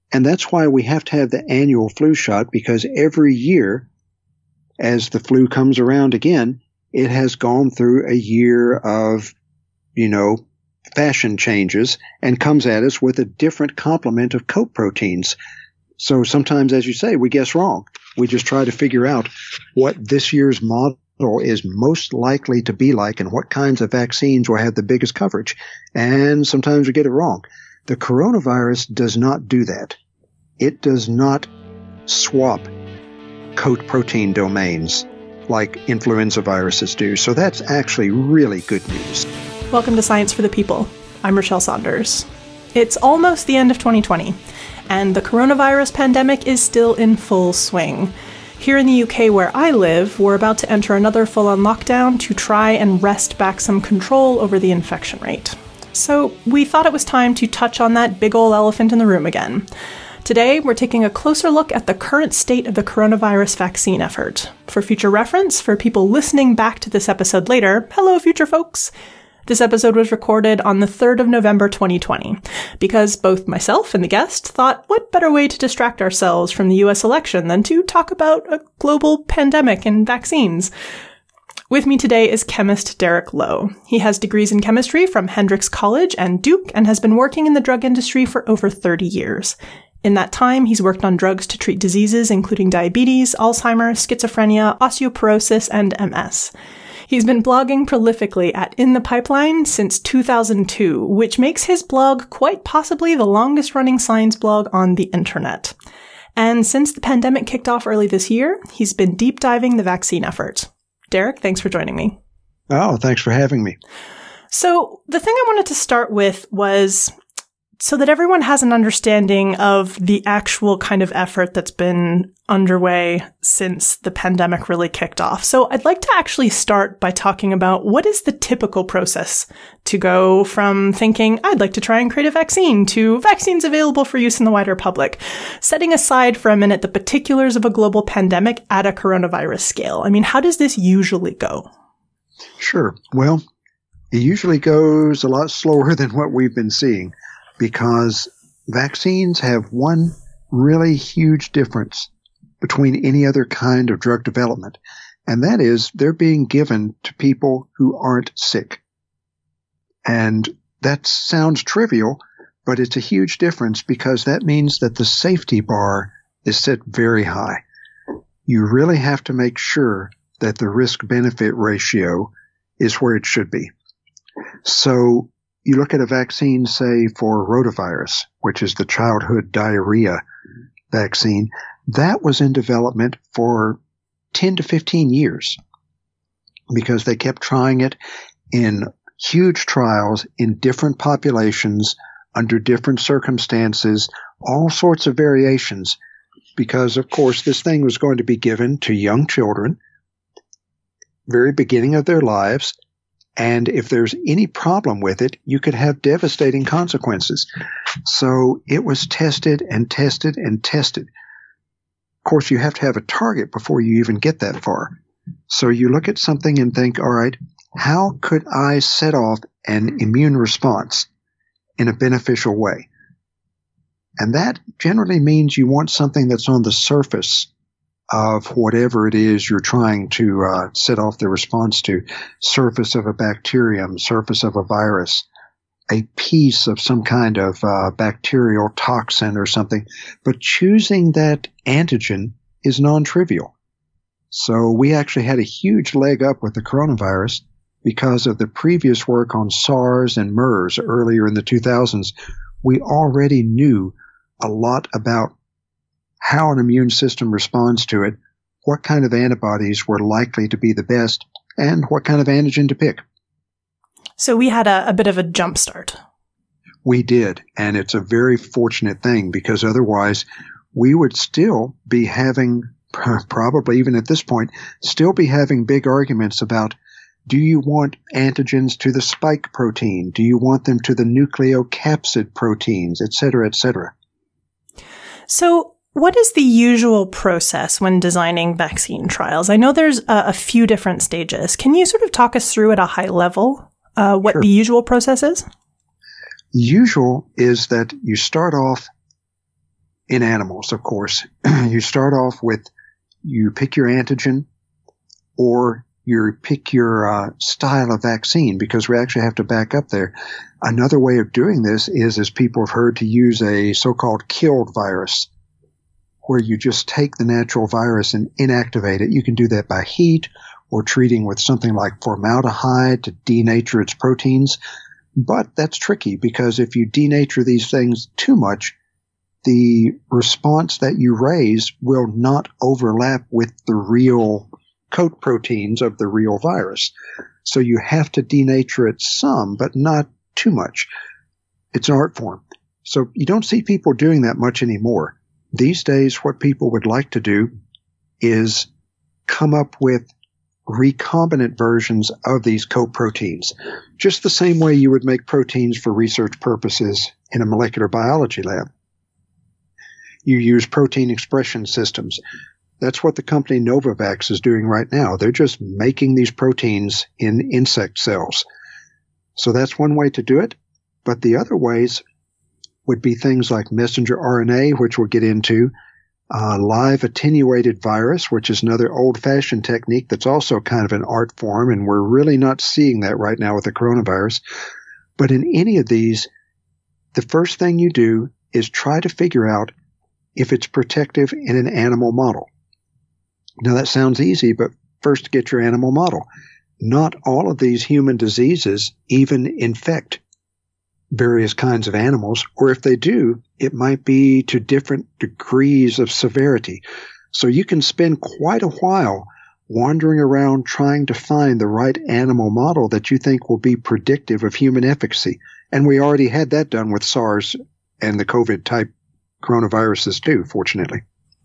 And that's why we have to have the annual flu shot, because every year, as the flu comes around again, it has gone through a year of, fashion changes and comes at us with a different complement of coat proteins. So sometimes, as you say, we guess wrong. We just try to figure out what this year's model is most likely to be like and what kinds of vaccines will have the biggest coverage. And sometimes we get it wrong. The coronavirus does not do that. It does not swap coat protein domains like influenza viruses do. So that's actually really good news. Welcome to Science for the People. I'm Rochelle Saunders. It's almost the end of 2020, and the coronavirus pandemic is still in full swing. Here in the UK where I live, we're about to enter another full-on lockdown to try and wrest back some control over the infection rate. So we thought it was time to touch on that big ol' elephant in the room again. Today, we're taking a closer look at the current state of the coronavirus vaccine effort. For future reference, for people listening back to this episode later, hello future folks! This episode was recorded on the 3rd of November 2020, because both myself and the guest thought what better way to distract ourselves from the US election than to talk about a global pandemic and vaccines. With me today is chemist Derek Lowe. He has degrees in chemistry from Hendrix College and Duke and has been working in the drug industry for over 30 years. In that time, he's worked on drugs to treat diseases including diabetes, Alzheimer's, schizophrenia, osteoporosis, and MS. He's been blogging prolifically at In the Pipeline since 2002, which makes his blog quite possibly the longest-running science blog on the internet. And since the pandemic kicked off early this year, he's been deep diving the vaccine effort. Derek, thanks for joining me. Oh, thanks for having me. So the thing I wanted to start with was, so that everyone has an understanding of the actual kind of effort that's been underway since the pandemic really kicked off. So I'd like to actually start by talking about what is the typical process to go from thinking, I'd like to try and create a vaccine, to vaccines available for use in the wider public, setting aside for a minute the particulars of a global pandemic at a coronavirus scale. I mean, how does this usually go? Sure. Well, it usually goes a lot slower than what we've been seeing, because vaccines have one really huge difference between any other kind of drug development, and that is they're being given to people who aren't sick. And that sounds trivial, but it's a huge difference, because that means that the safety bar is set very high. You really have to make sure that the risk-benefit ratio is where it should be. So you look at a vaccine, say, for rotavirus, which is the childhood diarrhea vaccine. That was in development for 10 to 15 years because they kept trying it in huge trials in different populations under different circumstances, all sorts of variations, because, of course, this thing was going to be given to young children, very beginning of their lives. And if there's any problem with it, you could have devastating consequences. So it was tested and tested and tested. Of course, you have to have a target before you even get that far. So you look at something and think, all right, how could I set off an immune response in a beneficial way? And that generally means you want something that's on the surface of whatever it is you're trying to set off the response to. Surface of a bacterium, surface of a virus, a piece of some kind of bacterial toxin or something. But choosing that antigen is non-trivial. So we actually had a huge leg up with the coronavirus because of the previous work on SARS and MERS earlier in the 2000s. We already knew a lot about how an immune system responds to it, what kind of antibodies were likely to be the best, and what kind of antigen to pick. So we had a bit of a jump start. We did, and it's a very fortunate thing, because otherwise we would still be having, probably even at this point, still be having big arguments about, do you want antigens to the spike protein? Do you want them to the nucleocapsid proteins, et cetera, et cetera? So what is the usual process when designing vaccine trials? I know there's a few different stages. Can you sort of talk us through at a high level what Sure. the usual process is? The usual is that you start off in animals, of course. You start off with, you pick your antigen or you pick your style of vaccine, because we actually have to back up there. Another way of doing this is, as people have heard, to use a so-called killed virus, where you just take the natural virus and inactivate it. You can do that by heat or treating with something like formaldehyde to denature its proteins. But that's tricky, because if you denature these things too much, the response that you raise will not overlap with the real coat proteins of the real virus. So you have to denature it some, but not too much. It's an art form. So you don't see people doing that much anymore. These days, what people would like to do is come up with recombinant versions of these coat proteins, just the same way you would make proteins for research purposes in a molecular biology lab. You use protein expression systems. That's what the company Novavax is doing right now. They're just making these proteins in insect cells. So that's one way to do it. But the other ways would be things like messenger RNA, which we'll get into, live attenuated virus, which is another old-fashioned technique that's also kind of an art form, and we're really not seeing that right now with the coronavirus. But in any of these, the first thing you do is try to figure out if it's protective in an animal model. Now, that sounds easy, but first get your animal model. Not all of these human diseases even infect various kinds of animals, or if they do, it might be to different degrees of severity. So you can spend quite a while wandering around trying to find the right animal model that you think will be predictive of human efficacy. And we already had that done with SARS and the COVID-type coronaviruses too, fortunately.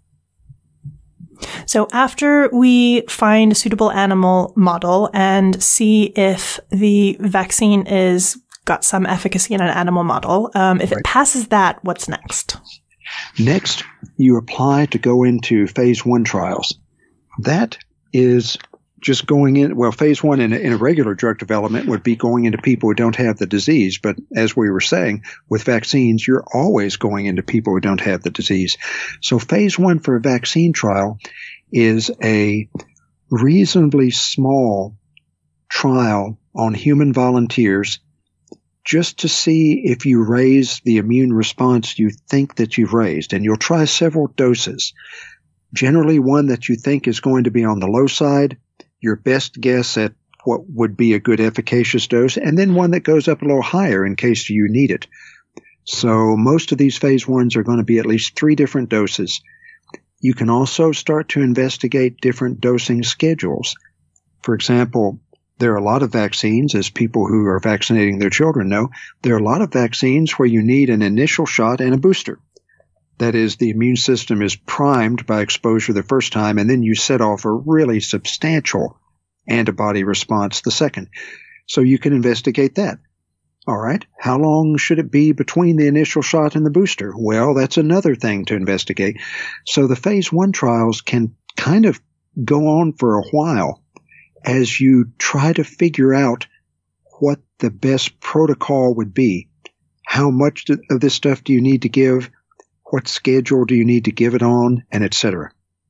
So after we find a suitable animal model and see if the vaccine is got some efficacy in an animal model, if it passes that, what's next? Next, you apply to go into phase 1 trials. That is just going in, well, phase 1 in a regular drug development would be going into people who don't have the disease. But as we were saying, with vaccines, you're always going into people who don't have the disease. So phase 1 for a vaccine trial is a reasonably small trial on human volunteers, just to see if you raise the immune response you think that you've raised. And you'll try several doses. Generally one that you think is going to be on the low side, your best guess at what would be a good efficacious dose, and then one that goes up a little higher in case you need it. So most of these phase 1s are going to be at least 3 different doses. You can also start to investigate different dosing schedules. For example, there are a lot of vaccines, as people who are vaccinating their children know, there are a lot of vaccines where you need an initial shot and a booster. That is, the immune system is primed by exposure the first time, and then you set off a really substantial antibody response the second. So you can investigate that. All right, how long should it be between the initial shot and the booster? Well, that's another thing to investigate. So the phase 1 trials can kind of go on for a while as you try to figure out what the best protocol would be. How much of this stuff do you need to give? What schedule do you need to give it on? And et cetera.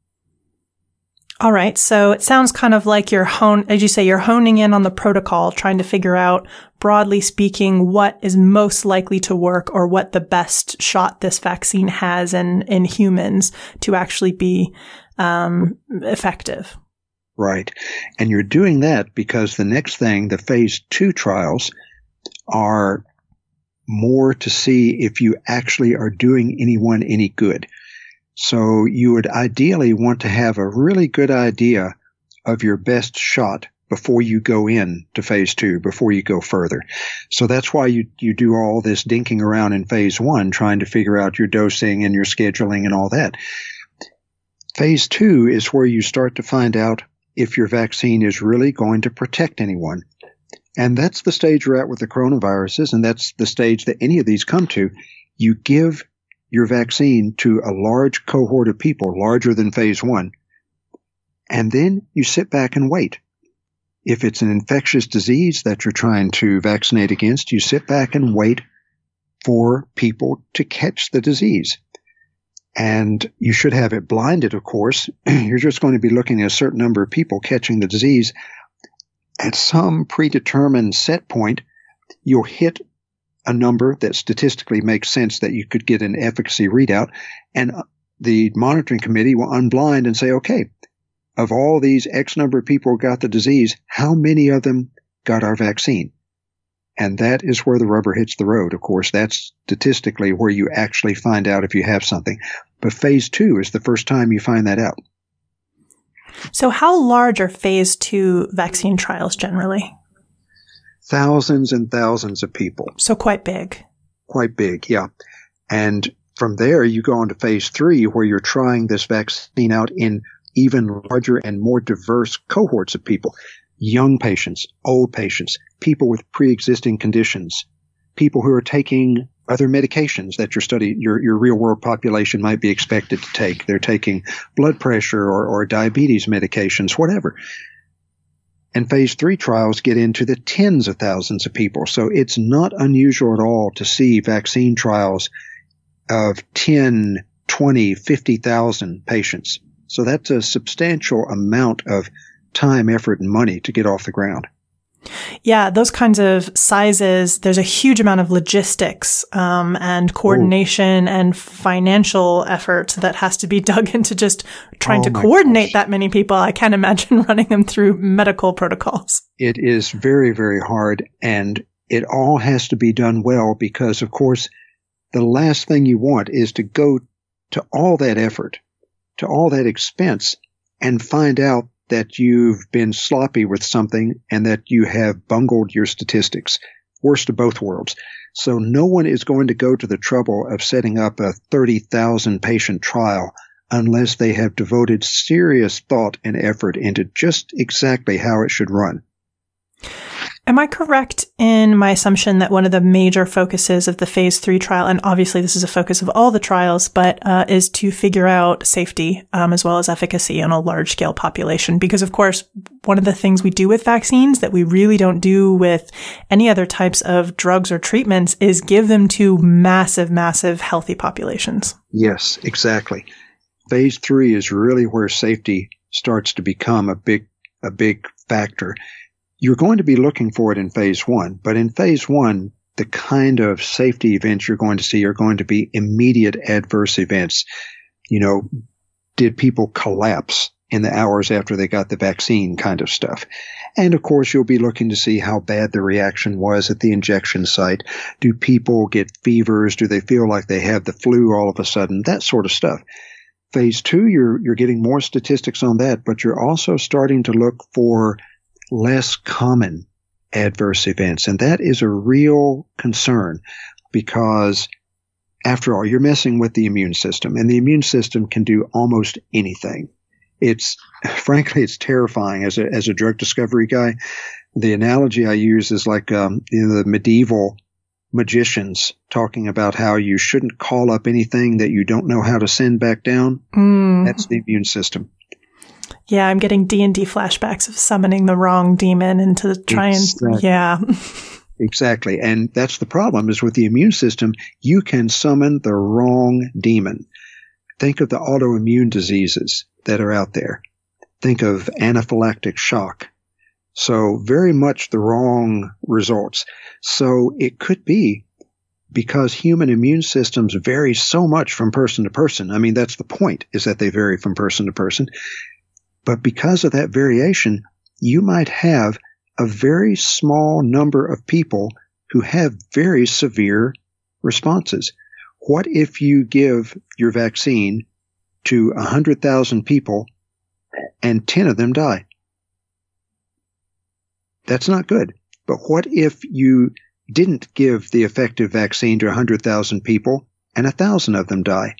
All right. So it sounds kind of like you're honing in on the protocol, trying to figure out, broadly speaking, what is most likely to work or what the best shot this vaccine has in humans to actually be effective. Right. And you're doing that because the next thing, the phase 2 trials, are more to see if you actually are doing anyone any good. So you would ideally want to have a really good idea of your best shot before you go in to phase 2, before you go further. So that's why you do all this dinking around in phase 1, trying to figure out your dosing and your scheduling and all that. Phase 2 is where you start to find out if your vaccine is really going to protect anyone. And that's the stage we're at with the coronaviruses, and that's the stage that any of these come to. You give your vaccine to a large cohort of people, larger than phase 1, and then you sit back and wait. If it's an infectious disease that you're trying to vaccinate against, you sit back and wait for people to catch the disease. And you should have it blinded, of course. You're just going to be looking at a certain number of people catching the disease. At some predetermined set point, you'll hit a number that statistically makes sense that you could get an efficacy readout. And the monitoring committee will unblind and say, okay, of all these X number of people who got the disease, how many of them got our vaccine? And that is where the rubber hits the road. Of course, that's statistically where you actually find out if you have something. But phase 2 is the first time you find that out. So how large are phase 2 vaccine trials generally? Thousands and thousands of people. So quite big. Quite big, yeah. And from there, you go on to phase 3, where you're trying this vaccine out in even larger and more diverse cohorts of people. Young patients, old patients, people with pre-existing conditions, people who are taking other medications that your real-world population might be expected to take. They're taking blood pressure or diabetes medications, whatever. And phase 3 trials get into the tens of thousands of people. So it's not unusual at all to see vaccine trials of 10, 20, 50,000 patients. So that's a substantial amount of time, effort, and money to get off the ground. Yeah, those kinds of sizes, there's a huge amount of logistics and coordination and financial effort that has to be dug into just trying to coordinate that many people. I can't imagine running them through medical protocols. It is very, very hard, and it all has to be done well because, of course, the last thing you want is to go to all that effort, to all that expense, and find out that you've been sloppy with something and that you have bungled your statistics. Worst of both worlds. So no one is going to go to the trouble of setting up a 30,000 patient trial unless they have devoted serious thought and effort into just exactly how it should run. Am I correct in my assumption that one of the major focuses of the phase 3 trial, and obviously this is a focus of all the trials, but is to figure out safety as well as efficacy in a large-scale population? Because, of course, one of the things we do with vaccines that we really don't do with any other types of drugs or treatments is give them to massive, massive healthy populations. Yes, exactly. Phase 3 is really where safety starts to become a big factor. You're going to be looking for it in phase 1, but in phase 1, the kind of safety events you're going to see are going to be immediate adverse events. You know, did people collapse in the hours after they got the vaccine kind of stuff? And of course, you'll be looking to see how bad the reaction was at the injection site. Do people get fevers? Do they feel like they have the flu all of a sudden? That sort of stuff. Phase 2, you're getting more statistics on that, but you're also starting to look for less common adverse events. And that is a real concern because, after all, you're messing with the immune system, and the immune system can do almost anything. Frankly, it's terrifying. As a drug discovery guy, the analogy I use is like the medieval magicians talking about how you shouldn't call up anything that you don't know how to send back down. That's the immune system. Yeah, I'm getting D&D flashbacks of summoning the wrong demon and to try and, yeah. Exactly. And that's the problem is with the immune system, you can summon the wrong demon. Think of the autoimmune diseases that are out there. Think of anaphylactic shock. So very much the wrong results. So it could be because human immune systems vary so much from person to person. I mean, that's the point, is that they vary from person to person. But because of that variation, you might have a very small number of people who have very severe responses. What if you give your vaccine to 100,000 people and 10 of them die? That's not good. But what if you didn't give the effective vaccine to 100,000 people and 1,000 of them die?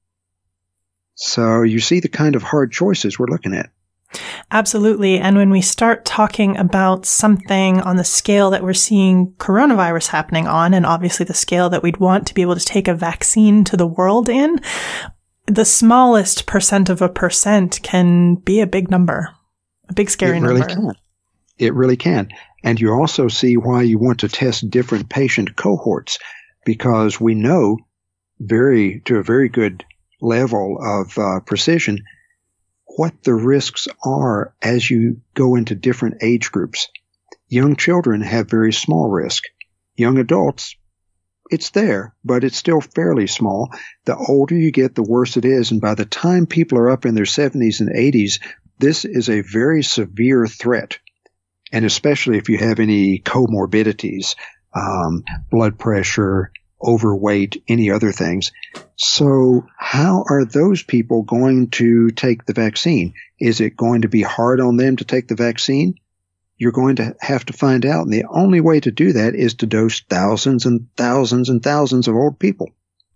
So you see the kind of hard choices we're looking at. Absolutely. And when we start talking about something on the scale that we're seeing coronavirus happening on, and obviously the scale that we'd want to be able to take a vaccine to the world in, the smallest % of a % can be a big number, a big scary number. It really can. And you also see why you want to test different patient cohorts, because we know to a very good level of precision what the risks are as you go into different age groups. Young children have very small risk. Young adults, it's there, but it's still fairly small. The older you get, the worse it is. And by the time people are up in their 70s and 80s, this is a very severe threat. And especially if you have any comorbidities, blood pressure, overweight, any other things. So how are those people going to take the vaccine? Is it going to be hard on them to take the vaccine? You're going to have to find out. And the only way to do that is to dose thousands and thousands and thousands of old people.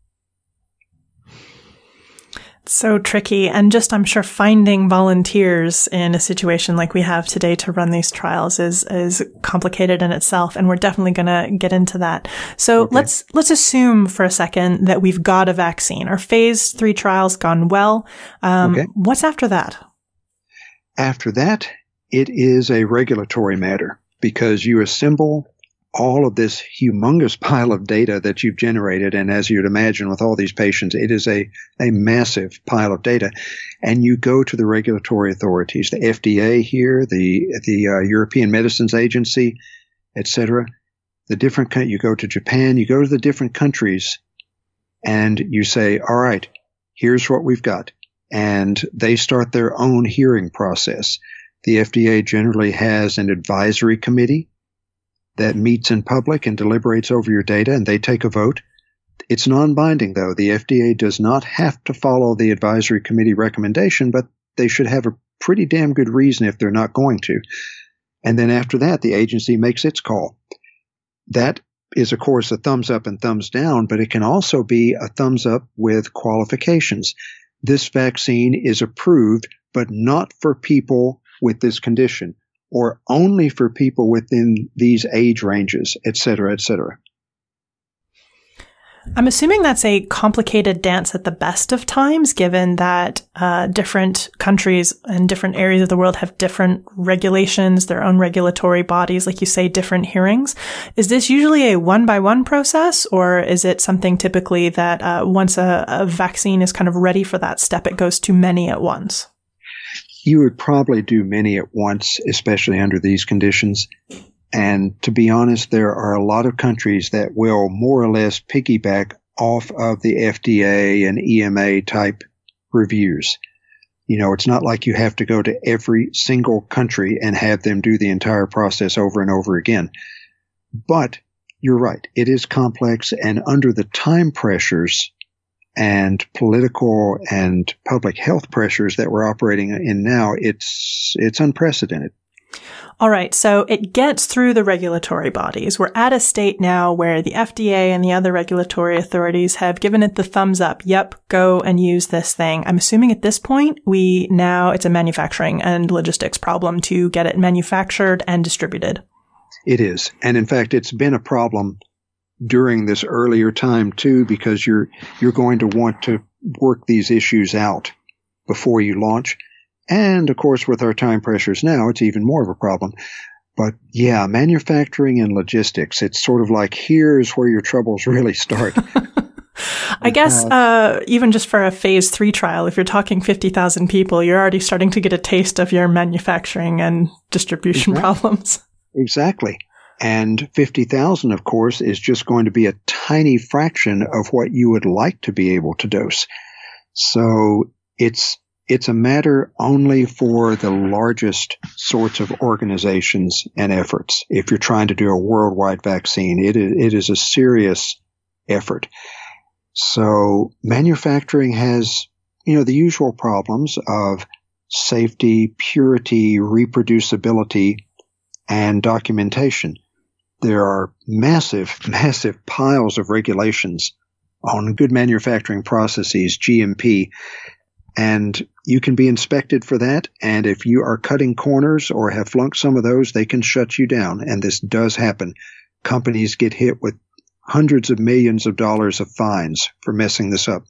So tricky. And just, I'm sure, finding volunteers in a situation like we have today to run these trials is complicated in itself. And we're definitely going to get into that. So Okay. let's assume for a second that we've got a vaccine. Our phase 3 trial's gone well. Okay. What's after that? After that, it is a regulatory matter because you assemble all of this humongous pile of data that you've generated. And as you'd imagine with all these patients, it is a massive pile of data. And you go to the regulatory authorities, the FDA here, the European Medicines Agency, etc. You go to Japan, you go to the different countries and you say, all right, here's what we've got. And they start their own hearing process. The FDA generally has an advisory committee that meets in public and deliberates over your data, and they take a vote. It's non-binding, though. The FDA does not have to follow the advisory committee recommendation, but they should have a pretty damn good reason if they're not going to. And then after that, the agency makes its call. That is, of course, a thumbs up and thumbs down, but it can also be a thumbs up with qualifications. This vaccine is approved, but not for people with this condition, or only for people within these age ranges, et cetera, et cetera. I'm assuming that's a complicated dance at the best of times, given that different countries and different areas of the world have different regulations, their own regulatory bodies, like you say, different hearings. Is this usually a one-by-one process, or is it something typically that once a vaccine is kind of ready for that step, it goes to many at once? You would probably do many at once, especially under these conditions. And to be honest, there are a lot of countries that will more or less piggyback off of the FDA and EMA type reviews. You know, it's not like you have to go to every single country and have them do the entire process over and over again. But you're right. It is complex, and under the time pressures and political and public health pressures that we're operating in now, it's unprecedented. All right. So it gets through the regulatory bodies. We're at a state now where the FDA and the other regulatory authorities have given it the thumbs up. Yep, go and use this thing. I'm assuming at this point, it's a manufacturing and logistics problem to get it manufactured and distributed. It is. And in fact, it's been a problem during this earlier time too, because you're going to want to work these issues out before you launch. And of course, with our time pressures now, it's even more of a problem. But yeah, manufacturing and logistics, it's sort of like, here's where your troubles really start. I guess even just for a phase 3 trial, if you're talking 50,000 people, you're already starting to get a taste of your manufacturing and distribution problems. Exactly. And 50,000, of course, is just going to be a tiny fraction of what you would like to be able to dose. So it's a matter only for the largest sorts of organizations and efforts. If you're trying to do a worldwide vaccine, it is a serious effort. So manufacturing has, the usual problems of safety, purity, reproducibility, and documentation. There are massive, massive piles of regulations on good manufacturing processes, GMP, and you can be inspected for that. And if you are cutting corners or have flunked some of those, they can shut you down. And this does happen. Companies get hit with hundreds of millions of dollars of fines for messing this up.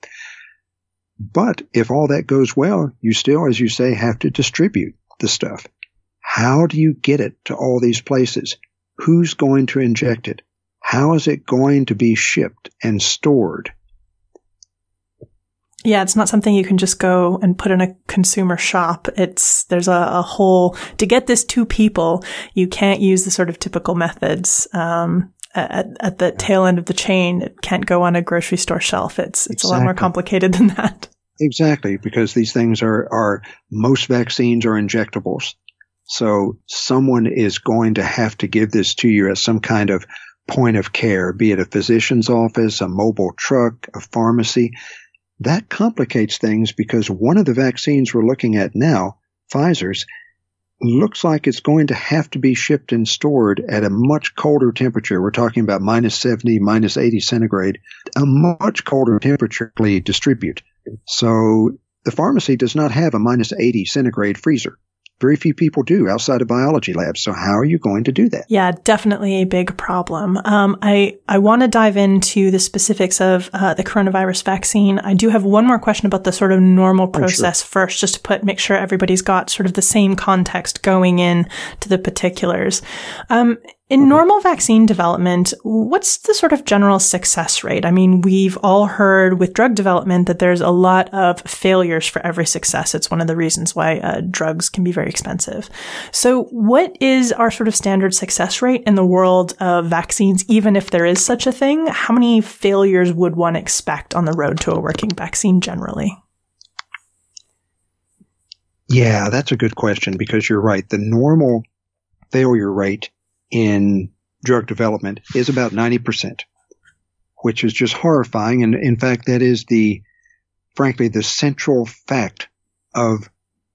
But if all that goes well, you still, as you say, have to distribute the stuff. How do you get it to all these places? Who's going to inject it? How is it going to be shipped and stored? Yeah, it's not something you can just go and put in a consumer shop. There's a whole, to get this to people, you can't use the sort of typical methods. At the tail end of the chain, it can't go on a grocery store shelf. It's exactly. A lot more complicated than that. Exactly, because these things are most vaccines are injectables. So someone is going to have to give this to you at some kind of point of care, be it a physician's office, a mobile truck, a pharmacy. That complicates things because one of the vaccines we're looking at now, Pfizer's, looks like it's going to have to be shipped and stored at a much colder temperature. We're talking about minus 70, minus 80 centigrade, a much colder temperature to distribute. So the pharmacy does not have a minus 80 centigrade freezer. Very few people do outside of biology labs. So how are you going to do that? Yeah, definitely a big problem. I want to dive into the specifics of the coronavirus vaccine. I do have one more question about the sort of normal process first, just to make sure everybody's got sort of the same context going in to the particulars. In normal vaccine development, what's the sort of general success rate? I mean, we've all heard with drug development that there's a lot of failures for every success. It's one of the reasons why drugs can be very expensive. So what is our sort of standard success rate in the world of vaccines, even if there is such a thing? How many failures would one expect on the road to a working vaccine generally? Yeah, that's a good question because you're right. The normal failure rate in drug development is about 90%, which is just horrifying. And in fact, that is frankly, the central fact of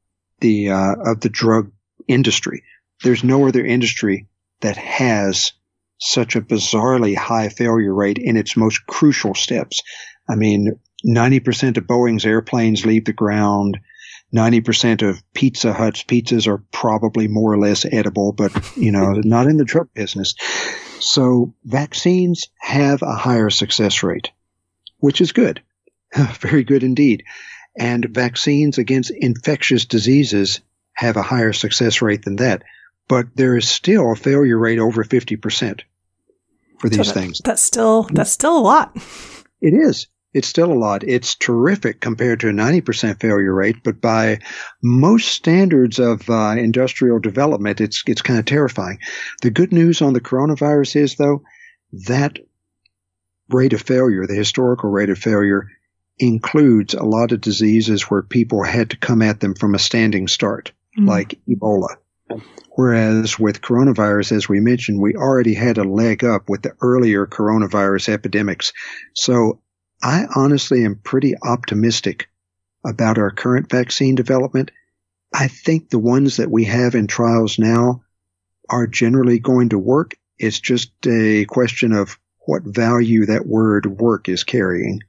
the drug industry. There's no other industry that has such a bizarrely high failure rate in its most crucial steps. I mean, 90% of Boeing's airplanes leave the ground. 90% of Pizza Hut's pizzas are probably more or less edible, but, not in the drug business. So vaccines have a higher success rate, which is good. Very good indeed. And vaccines against infectious diseases have a higher success rate than that. But there is still a failure rate over 50% for these things. That's still a lot. It is. It's still a lot. It's terrific compared to a 90% failure rate, but by most standards of industrial development, it's kind of terrifying. The good news on the coronavirus is, though, that rate of failure, the historical rate of failure, includes a lot of diseases where people had to come at them from a standing start, like Ebola. Whereas with coronavirus, as we mentioned, we already had a leg up with the earlier coronavirus epidemics. So I honestly am pretty optimistic about our current vaccine development. I think the ones that we have in trials now are generally going to work. It's just a question of what value that word work is carrying.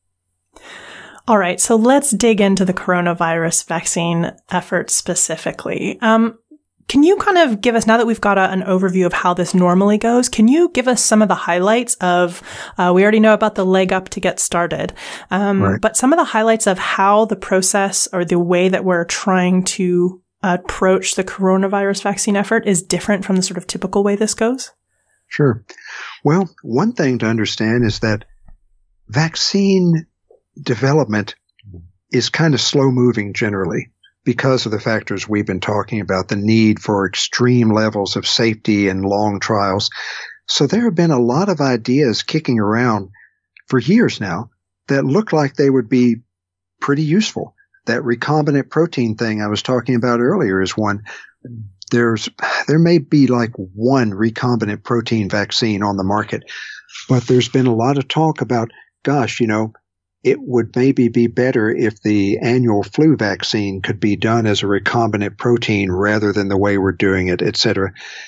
All right, so let's dig into the coronavirus vaccine effort specifically. Can you kind of give us, now that we've got an overview of how this normally goes, can you give us some of the highlights of, we already know about the leg up to get started, right, but some of the highlights of how the process or the way that we're trying to approach the coronavirus vaccine effort is different from the sort of typical way this goes? Sure. Well, one thing to understand is that vaccine development is kind of slow moving generally, because of the factors we've been talking about, the need for extreme levels of safety and long trials. So there have been a lot of ideas kicking around for years now that look like they would be pretty useful. That recombinant protein thing I was talking about earlier is one. There may be like one recombinant protein vaccine on the market, but there's been a lot of talk about, gosh, it would maybe be better if the annual flu vaccine could be done as a recombinant protein rather than the way we're doing it, et cetera.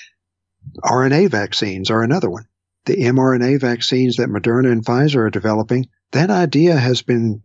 RNA vaccines are another one. The mRNA vaccines that Moderna and Pfizer are developing, that idea has been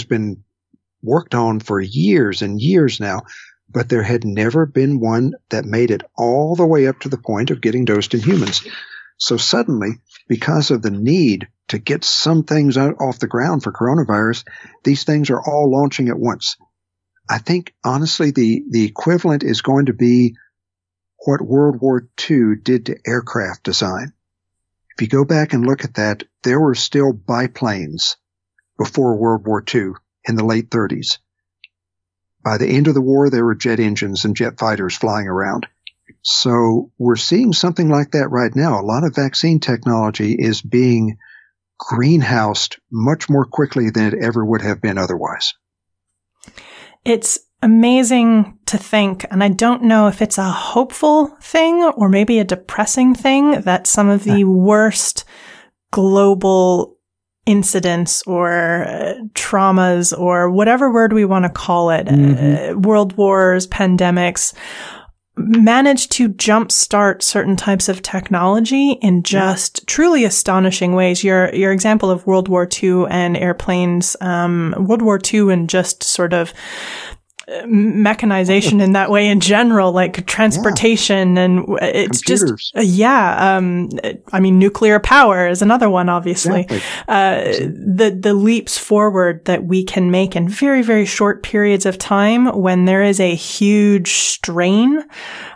worked on for years and years now, but there had never been one that made it all the way up to the point of getting dosed in humans. So suddenly, because of the need to get some things out off the ground for coronavirus, these things are all launching at once. I think, honestly, the equivalent is going to be what World War II did to aircraft design. If you go back and look at that, there were still biplanes before World War II, in the late 30s. By the end of the war, there were jet engines and jet fighters flying around. So we're seeing something like that right now. A lot of vaccine technology is being greenhoused much more quickly than it ever would have been otherwise. It's amazing to think, and I don't know if it's a hopeful thing or maybe a depressing thing, that some of the worst global incidents or traumas or whatever word we want to call it, world wars, pandemics, managed to jumpstart certain types of technology in just truly astonishing ways. Your example of World War II and airplanes, World War II and just sort of mechanization in that way in general, like transportation, and it's computers. Just, I mean, nuclear power is another one, obviously. Exactly. The leaps forward that we can make in very, very short periods of time when there is a huge strain,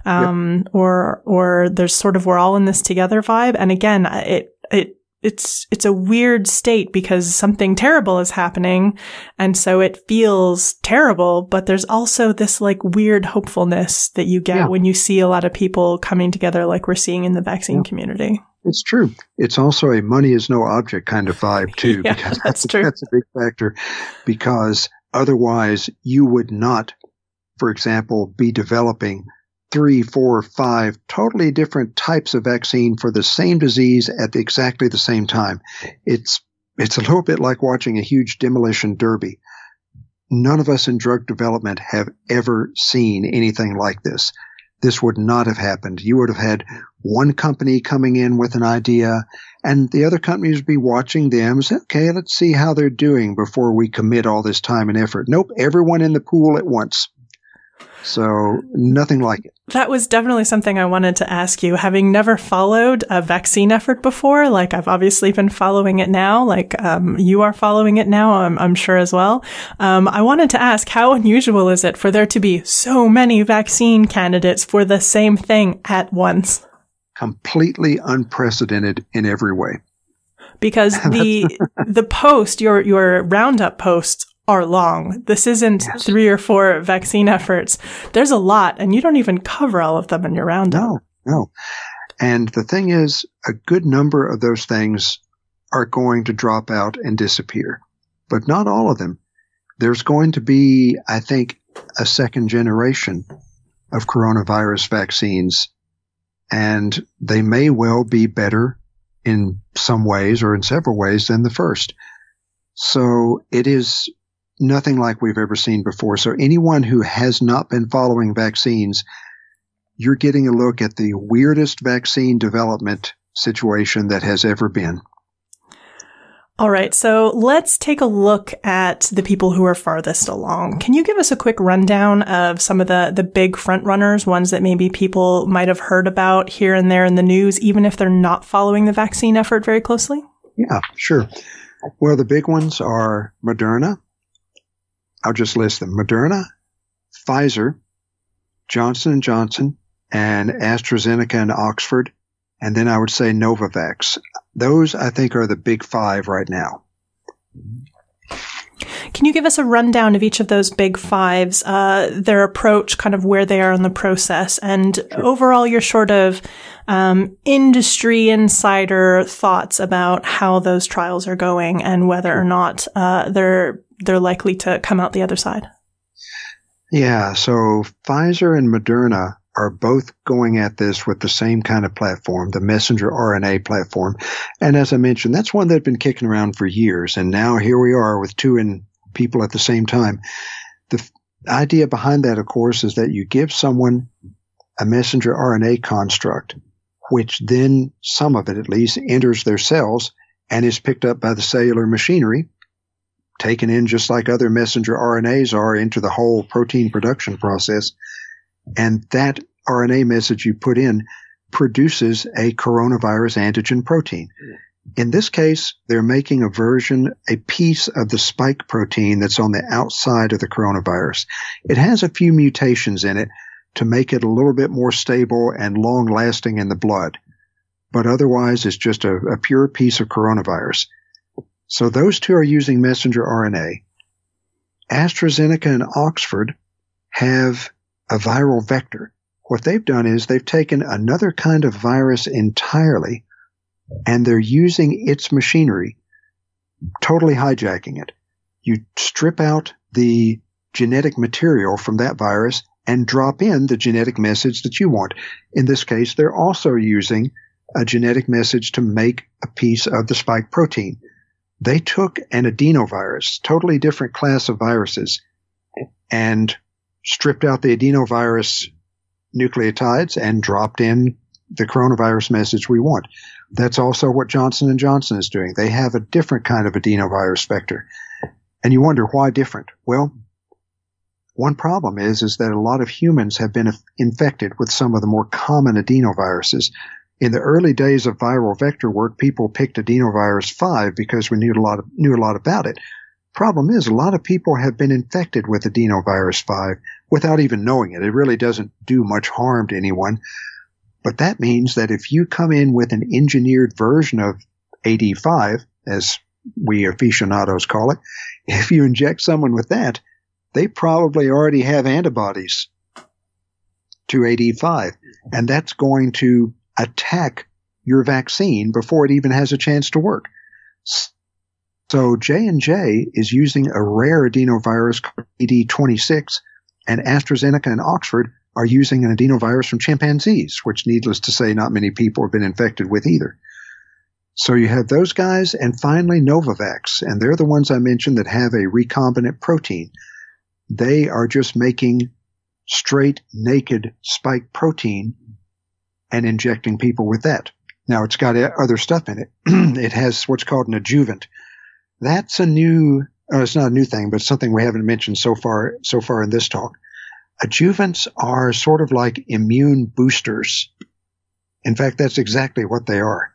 or there's sort of we're all in this together vibe. And again, it's a weird state because something terrible is happening, and so it feels terrible, but there's also this like weird hopefulness that you get when you see a lot of people coming together like we're seeing in the vaccine community. It's true. It's also a money is no object kind of vibe too, because that's true. That's a big factor, because otherwise you would not, for example, be developing 3, 4, 5 totally different types of vaccine for the same disease at exactly the same time. It's a little bit like watching a huge demolition derby. None of us in drug development have ever seen anything like this. This would not have happened. You would have had one company coming in with an idea, and the other companies would be watching them and say, okay, let's see how they're doing before we commit all this time and effort. Nope, everyone in the pool at once. So nothing like it. That was definitely something I wanted to ask you. Having never followed a vaccine effort before, like I've obviously been following it now, like you are following it now, I'm sure as well. I wanted to ask, how unusual is it for there to be so many vaccine candidates for the same thing at once? Completely unprecedented in every way. Because the post, your roundup posts are long. This isn't 3 or 4 vaccine efforts. There's a lot, and you don't even cover all of them in your roundup. No. And the thing is, a good number of those things are going to drop out and disappear, but not all of them. There's going to be, I think, a second generation of coronavirus vaccines, and they may well be better in some ways or in several ways than the first. So it is nothing like we've ever seen before. So anyone who has not been following vaccines, you're getting a look at the weirdest vaccine development situation that has ever been. All right, so let's take a look at the people who are farthest along. Can you give us a quick rundown of some of the big front runners, ones that maybe people might have heard about here and there in the news, even if they're not following the vaccine effort very closely? Yeah, sure. Well, the big ones are Moderna. I'll just list them. Moderna, Pfizer, Johnson & Johnson, and AstraZeneca and Oxford. And then I would say Novavax. Those, I think, are the big 5 right now. Can you give us a rundown of each of those big 5s, their approach, kind of where they are in the process, and overall your sort of industry insider thoughts about how those trials are going and whether or not they're likely to come out the other side? Yeah, so Pfizer and Moderna are both going at this with the same kind of platform, the messenger RNA platform. And as I mentioned, that's one that had been kicking around for years. And now here we are with 2 in people at the same time. The idea behind that, of course, is that you give someone a messenger RNA construct, which then, some of it at least, enters their cells and is picked up by the cellular machinery, taken in just like other messenger RNAs are into the whole protein production process. And that RNA message you put in produces a coronavirus antigen protein. In this case, they're making a piece of the spike protein that's on the outside of the coronavirus. It has a few mutations in it to make it a little bit more stable and long-lasting in the blood. But otherwise, it's just a pure piece of coronavirus. So those 2 are using messenger RNA. AstraZeneca and Oxford have a viral vector. What they've done is they've taken another kind of virus entirely, and they're using its machinery, totally hijacking it. You strip out the genetic material from that virus and drop in the genetic message that you want. In this case, they're also using a genetic message to make a piece of the spike protein. They took an adenovirus, totally different class of viruses, and stripped out the adenovirus nucleotides and dropped in the coronavirus message we want. That's also what Johnson & Johnson is doing. They have a different kind of adenovirus vector. And you wonder why different? Well, one problem is that a lot of humans have been infected with some of the more common adenoviruses. In the early days of viral vector work, people picked adenovirus 5 because we knew a lot about it. Problem is, a lot of people have been infected with adenovirus 5 without even knowing it. It really doesn't do much harm to anyone. But that means that if you come in with an engineered version of AD5, as we aficionados call it, if you inject someone with that, they probably already have antibodies to AD5, and that's going to attack your vaccine before it even has a chance to work. So J&J is using a rare adenovirus called AD26, and AstraZeneca and Oxford are using an adenovirus from chimpanzees, which, needless to say, not many people have been infected with either. So you have those guys, and finally Novavax, and they're the ones I mentioned that have a recombinant protein. They are just making straight, naked spike protein and injecting people with that. Now, it's got other stuff in it. It has what's called an adjuvant. That's it's not a new thing, but something we haven't mentioned so far in this talk. Adjuvants are sort of like immune boosters. In fact, that's exactly what they are.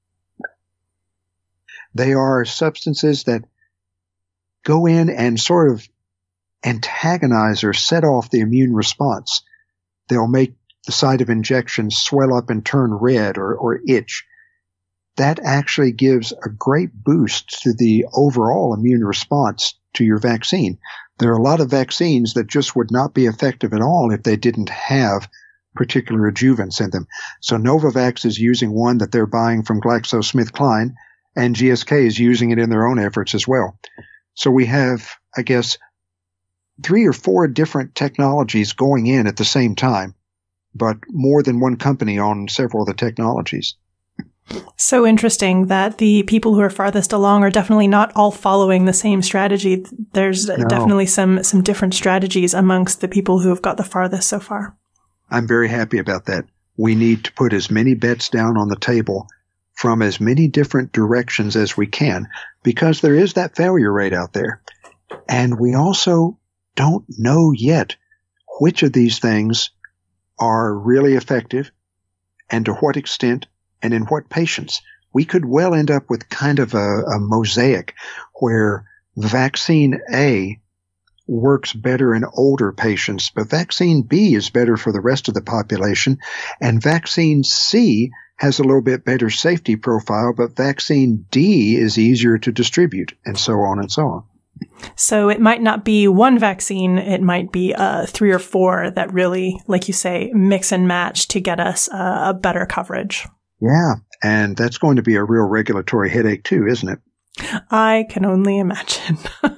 They are substances that go in and sort of antagonize or set off the immune response. They'll make the site of injection swell up and turn red or itch. That actually gives a great boost to the overall immune response to your vaccine. There are a lot of vaccines that just would not be effective at all if they didn't have particular adjuvants in them. So Novavax is using one that they're buying from GlaxoSmithKline, and GSK is using it in their own efforts as well. So we have, I guess, 3 or 4 different technologies going in at the same time, but more than one company on several of the technologies. So interesting that the people who are farthest along are definitely not all following the same strategy. There's definitely some different strategies amongst the people who have got the farthest so far. I'm very happy about that. We need to put as many bets down on the table from as many different directions as we can, because there is that failure rate out there. And we also don't know yet which of these things are really effective and to what extent and in what patients. We could well end up with kind of a mosaic where vaccine A works better in older patients, but vaccine B is better for the rest of the population, and vaccine C has a little bit better safety profile, but vaccine D is easier to distribute, and so on and so on. So it might not be one vaccine, it might be 3 or 4 that really, like you say, mix and match to get us a better coverage. Yeah, and that's going to be a real regulatory headache too, isn't it? I can only imagine.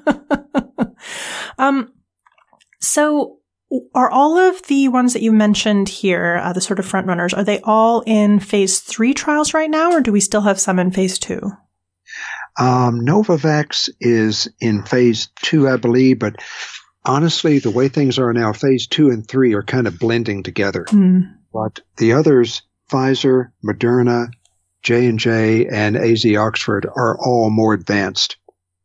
So are all of the ones that you mentioned here, the sort of front runners, are they all in phase 3 trials right now, or do we still have some in phase 2? Novavax is in phase 2, I believe, but honestly, the way things are now, phase 2 and 3 are kind of blending together. But the others, Pfizer, Moderna, J&J, and AZ Oxford, are all more advanced.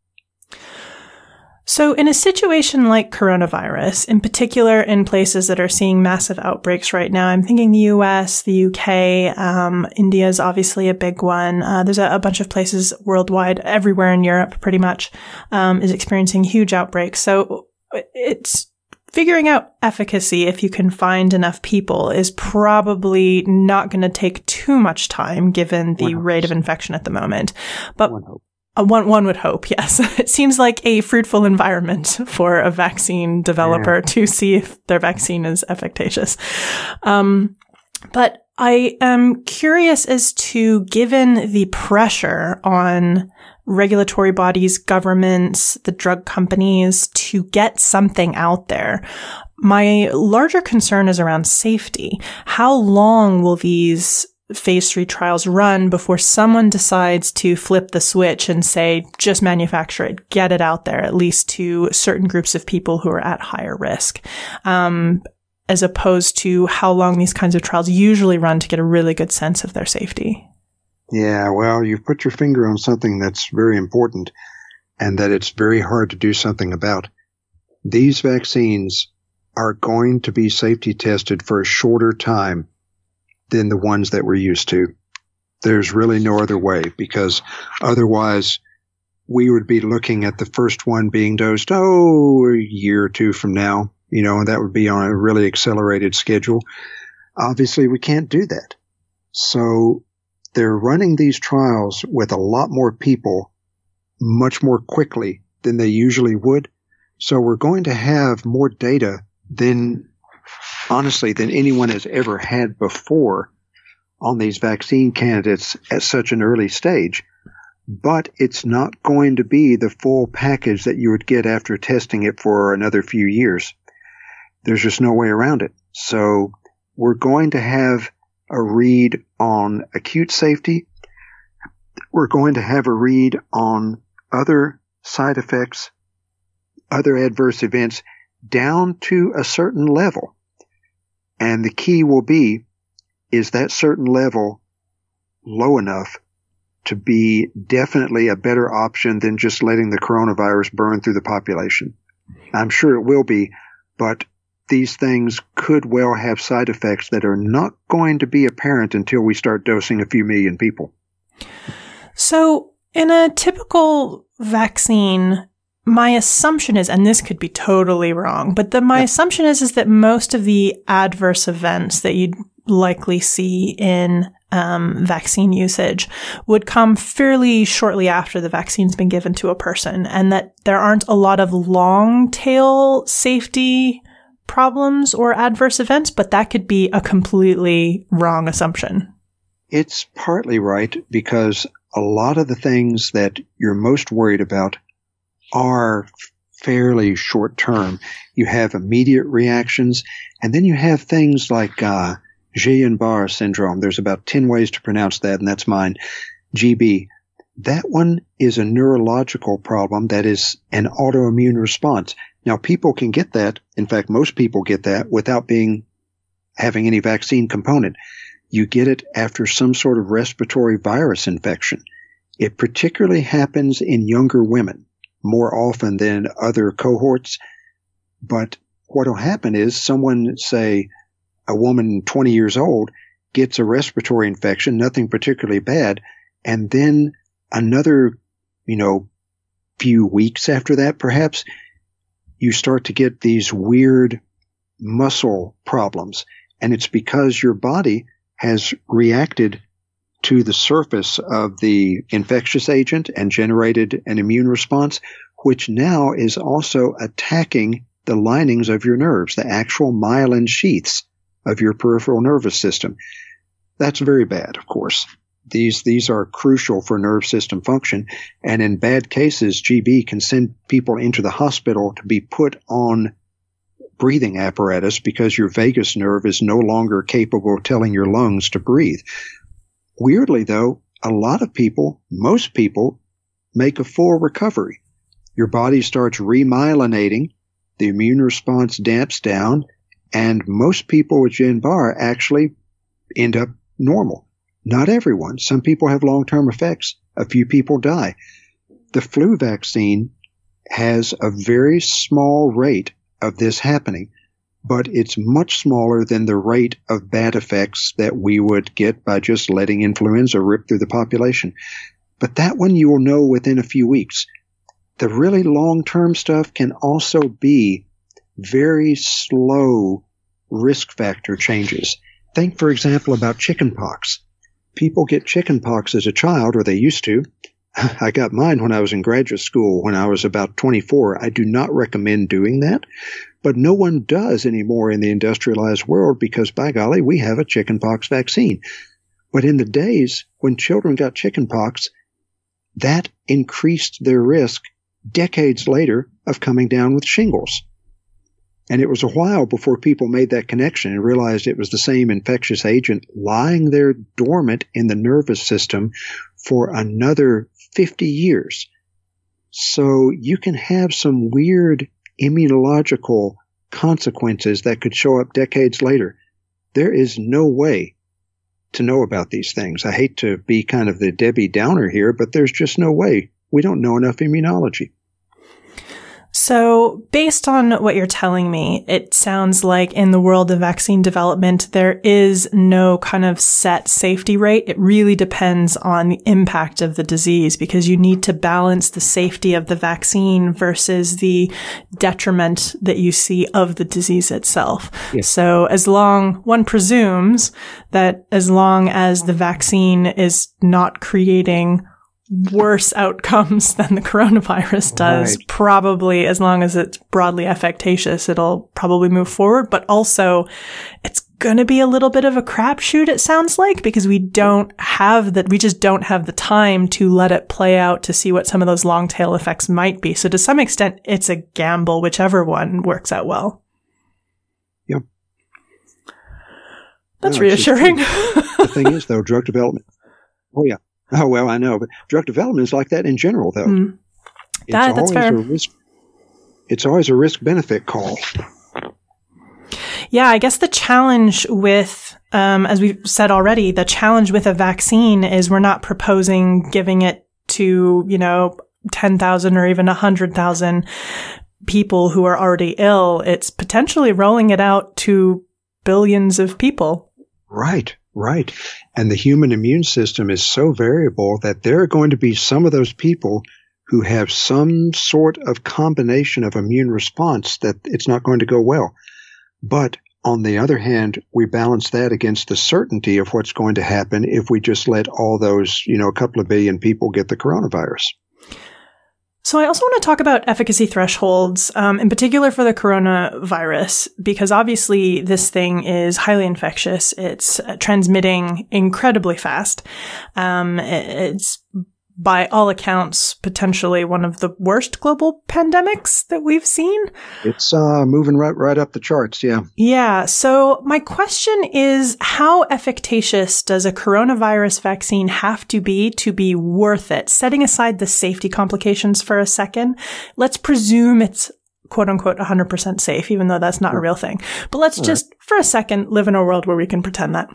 So in a situation like coronavirus, in particular in places that are seeing massive outbreaks right now, I'm thinking the US, the UK, India is obviously a big one. There's a bunch of places worldwide, everywhere in Europe pretty much, is experiencing huge outbreaks. So it's figuring out efficacy, if you can find enough people, is probably not going to take too much time given the rate of infection at the moment. But One would hope, yes. It seems like a fruitful environment for a vaccine developer to see if their vaccine is efficacious. But I am curious as to, given the pressure on regulatory bodies, governments, the drug companies to get something out there, my larger concern is around safety. How long will these phase 3 trials run before someone decides to flip the switch and say, just manufacture it, get it out there, at least to certain groups of people who are at higher risk, as opposed to how long these kinds of trials usually run to get a really good sense of their safety? Yeah, well, you've put your finger on something that's very important and that it's very hard to do something about. These vaccines are going to be safety tested for a shorter time than the ones that we're used to. There's really no other way, because otherwise we would be looking at the first one being dosed, a year or two from now, and that would be on a really accelerated schedule. Obviously, we can't do that. So they're running these trials with a lot more people much more quickly than they usually would. So we're going to have more data than anyone has ever had before on these vaccine candidates at such an early stage. But it's not going to be the full package that you would get after testing it for another few years. There's just no way around it. So we're going to have a read on acute safety. We're going to have a read on other side effects, other adverse events, down to a certain level. And the key will be, is that certain level low enough to be definitely a better option than just letting the coronavirus burn through the population? I'm sure it will be, but these things could well have side effects that are not going to be apparent until we start dosing a few million people. So in a typical vaccine, my assumption is, and this could be totally wrong, but my assumption is that most of the adverse events that you'd likely see in vaccine usage would come fairly shortly after the vaccine's been given to a person, and that there aren't a lot of long tail safety problems or adverse events, but that could be a completely wrong assumption. It's partly right, because a lot of the things that you're most worried about are fairly short term. You have immediate reactions, and then you have things like Guillain-Barré syndrome. There's about 10 ways to pronounce that, and that's mine, GB. That one is a neurological problem that is an autoimmune response. Now, people can get that. In fact, most people get that without having any vaccine component. You get it after some sort of respiratory virus infection. It particularly happens in younger women more often than other cohorts. But what will happen is someone, say a woman 20 years old, gets a respiratory infection, nothing particularly bad, and then another, few weeks after that, perhaps, you start to get these weird muscle problems. And it's because your body has reacted to the surface of the infectious agent and generated an immune response, which now is also attacking the linings of your nerves, the actual myelin sheaths of your peripheral nervous system. That's very bad, of course. These are crucial for nerve system function, and in bad cases, GB can send people into the hospital to be put on breathing apparatus because your vagus nerve is no longer capable of telling your lungs to breathe. Weirdly, though, a lot of people, most people, make a full recovery. Your body starts remyelinating, the immune response damps down, and most people with Guillain-Barré actually end up normal. Not everyone. Some people have long-term effects. A few people die. The flu vaccine has a very small rate of this happening, but it's much smaller than the rate of bad effects that we would get by just letting influenza rip through the population. But that one you will know within a few weeks. The really long-term stuff can also be very slow risk factor changes. Think, for example, about chickenpox. People get chickenpox as a child, or they used to, I got mine when I was in graduate school when I was about 24. I do not recommend doing that, but no one does anymore in the industrialized world because, by golly, we have a chickenpox vaccine. But in the days when children got chickenpox, that increased their risk decades later of coming down with shingles. And it was a while before people made that connection and realized it was the same infectious agent lying there dormant in the nervous system for another 50 years. So you can have some weird immunological consequences that could show up decades later. There is no way to know about these things. I hate to be kind of the Debbie Downer here, but there's just no way. We don't know enough immunology. So based on what you're telling me, it sounds like in the world of vaccine development, there is no kind of set safety rate. It really depends on the impact of the disease because you need to balance the safety of the vaccine versus the detriment that you see of the disease itself. Yes. So one presumes that as long as the vaccine is not creating worse outcomes than the coronavirus does, right. Probably as long as it's broadly efficacious, it'll probably move forward. But also, it's going to be a little bit of a crapshoot, it sounds like, because we just don't have the time to let it play out to see what some of those long tail effects might be. So to some extent, it's a gamble, whichever one works out well. Yep. That's reassuring. The thing is, though, drug development. Oh, yeah. Oh, well, I know, but drug development is like that in general, though. Mm. That's fair. It's always a risk-benefit call. Yeah, I guess the challenge with, as we've said already, the challenge with a vaccine is we're not proposing giving it to, 10,000 or even 100,000 people who are already ill. It's potentially rolling it out to billions of people. Right. Right. And the human immune system is so variable that there are going to be some of those people who have some sort of combination of immune response that it's not going to go well. But on the other hand, we balance that against the certainty of what's going to happen if we just let all those, a couple of billion people get the coronavirus. So I also want to talk about efficacy thresholds, in particular for the coronavirus, because obviously this thing is highly infectious. It's transmitting incredibly fast. It's by all accounts, potentially one of the worst global pandemics that we've seen. It's moving right up the charts, yeah. Yeah. So my question is, how efficacious does a coronavirus vaccine have to be worth it? Setting aside the safety complications for a second, let's presume it's quote unquote 100% safe, even though that's not a real thing. But let's just for a second live in a world where we can pretend that.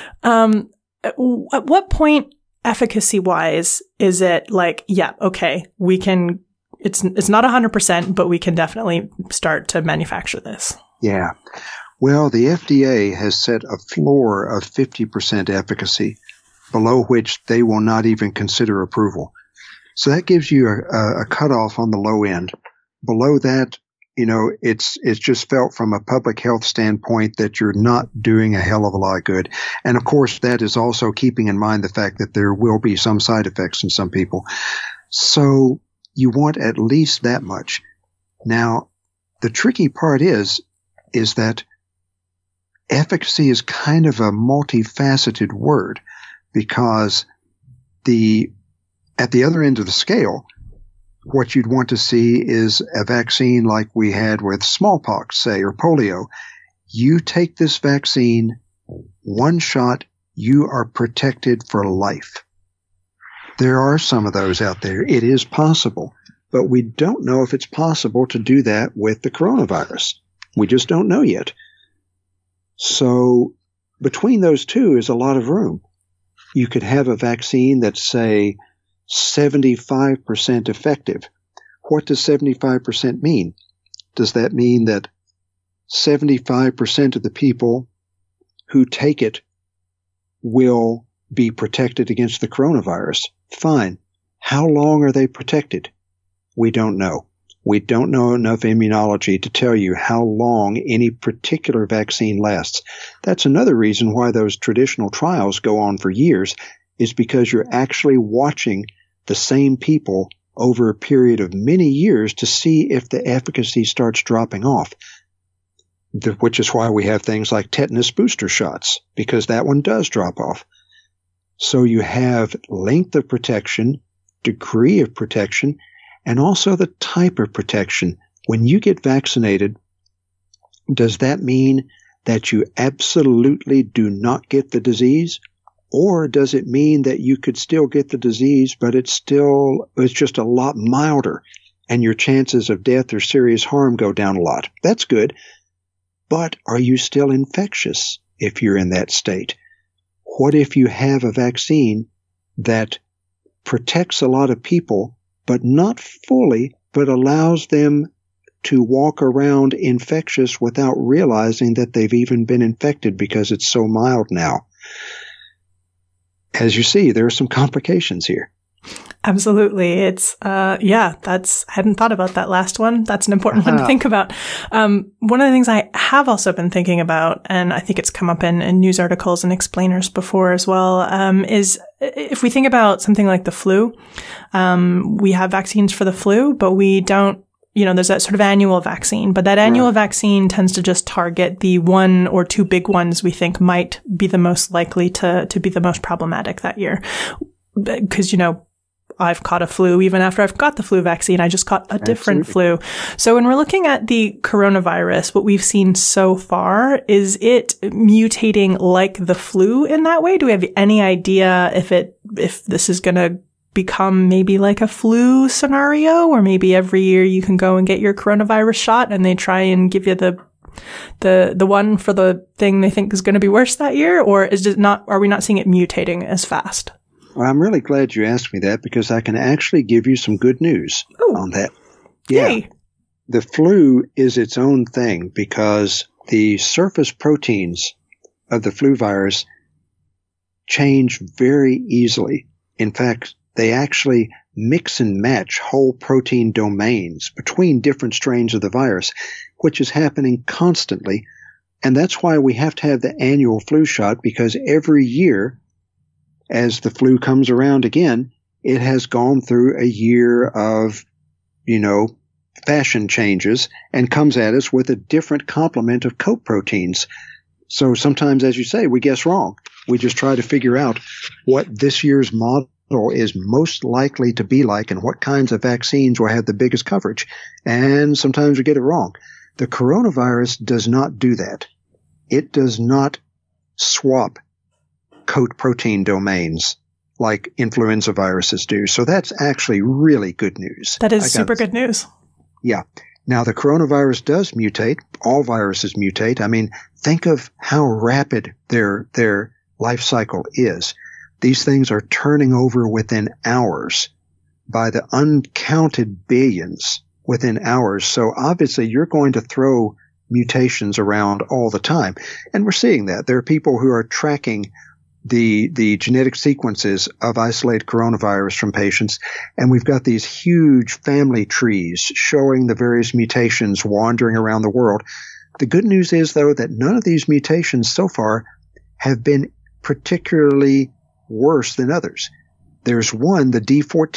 At what point, efficacy-wise, is it like, yeah, okay, we can, it's not 100%, but we can definitely start to manufacture this? Yeah. Well, the FDA has set a floor of 50% efficacy, below which they will not even consider approval. So that gives you a cutoff on the low end. Below that, it's just felt from a public health standpoint that you're not doing a hell of a lot of good. And of course, that is also keeping in mind the fact that there will be some side effects in some people. So you want at least that much. Now, the tricky part is that efficacy is kind of a multifaceted word because at the other end of the scale, what you'd want to see is a vaccine like we had with smallpox, say, or polio. You take this vaccine, one shot, you are protected for life. There are some of those out there. It is possible, but we don't know if it's possible to do that with the coronavirus. We just don't know yet. So between those two is a lot of room. You could have a vaccine that's, say, 75% effective. What does 75% mean? Does that mean that 75% of the people who take it will be protected against the coronavirus? Fine. How long are they protected? We don't know. We don't know enough immunology to tell you how long any particular vaccine lasts. That's another reason why those traditional trials go on for years, is because you're actually watching the same people over a period of many years to see if the efficacy starts dropping off, which is why we have things like tetanus booster shots, because that one does drop off. So you have length of protection, degree of protection, and also the type of protection. When you get vaccinated, does that mean that you absolutely do not get the disease? Or does it mean that you could still get the disease, but it's just a lot milder and your chances of death or serious harm go down a lot? That's good. But are you still infectious if you're in that state? What if you have a vaccine that protects a lot of people, but not fully, but allows them to walk around infectious without realizing that they've even been infected because it's so mild now? As you see, there are some complications here. Absolutely. It's, I hadn't thought about that last one. That's an important one to think about. One of the things I have also been thinking about, and I think it's come up in news articles and explainers before as well, is if we think about something like the flu, we have vaccines for the flu, but we don't, there's that sort of annual vaccine, but that annual vaccine tends to just target the one or two big ones we think might be the most likely to be the most problematic that year. Because, I've caught a flu even after I've got the flu vaccine. I just caught a different flu. So when we're looking at the coronavirus, what we've seen so far, is it mutating like the flu in that way? Do we have any idea if this is going to become maybe like a flu scenario, or maybe every year you can go and get your coronavirus shot and they try and give you the one for the thing they think is going to be worse that year? Or are we not seeing it mutating as fast? Well, I'm really glad you asked me that, because I can actually give you some good news on that. Yeah. Yay. The flu is its own thing because the surface proteins of the flu virus change very easily. In fact, they actually mix and match whole protein domains between different strains of the virus, which is happening constantly. And that's why we have to have the annual flu shot, because every year, as the flu comes around again, it has gone through a year of, fashion changes and comes at us with a different complement of coat proteins. So sometimes, as you say, we guess wrong. We just try to figure out what this year's model is most likely to be like and what kinds of vaccines will have the biggest coverage. And sometimes we get it wrong. The coronavirus does not do that. It does not swap coat protein domains like influenza viruses do. So that's actually really good news. That is super good news. Yeah. Now, the coronavirus does mutate. All viruses mutate. I mean, think of how rapid their life cycle is. These things are turning over within hours by the uncounted billions within hours. So obviously you're going to throw mutations around all the time. And we're seeing that. There are people who are tracking the genetic sequences of isolated coronavirus from patients, and we've got these huge family trees showing the various mutations wandering around the world. The good news is, though, that none of these mutations so far have been particularly worse than others. There's one, the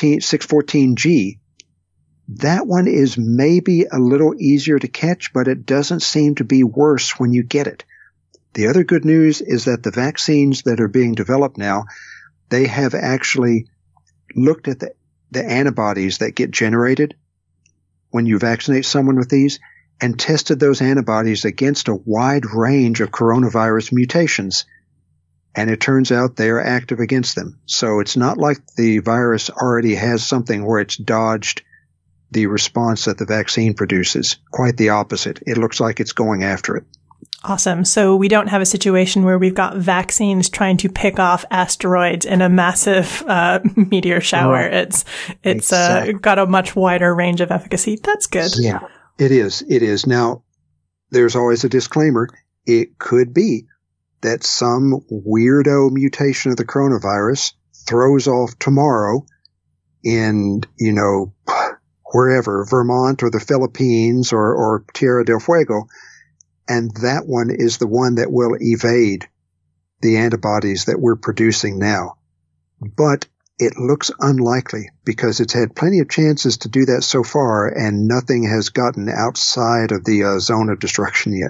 D614G. That one is maybe a little easier to catch, but it doesn't seem to be worse when you get it. The other good news is that the vaccines that are being developed now, they have actually looked at the antibodies that get generated when you vaccinate someone with these and tested those antibodies against a wide range of coronavirus mutations. And it turns out they are active against them. So it's not like the virus already has something where it's dodged the response that the vaccine produces. Quite the opposite. It looks like it's going after it. Awesome. So we don't have a situation where we've got vaccines trying to pick off asteroids in a massive meteor shower. Right. It's got a much wider range of efficacy. That's good. Yeah, it is. It is. Now, there's always a disclaimer. It could be that some weirdo mutation of the coronavirus throws off tomorrow in, wherever, Vermont or the Philippines or Tierra del Fuego. And that one is the one that will evade the antibodies that we're producing now. But it looks unlikely because it's had plenty of chances to do that so far, and nothing has gotten outside of the zone of destruction yet.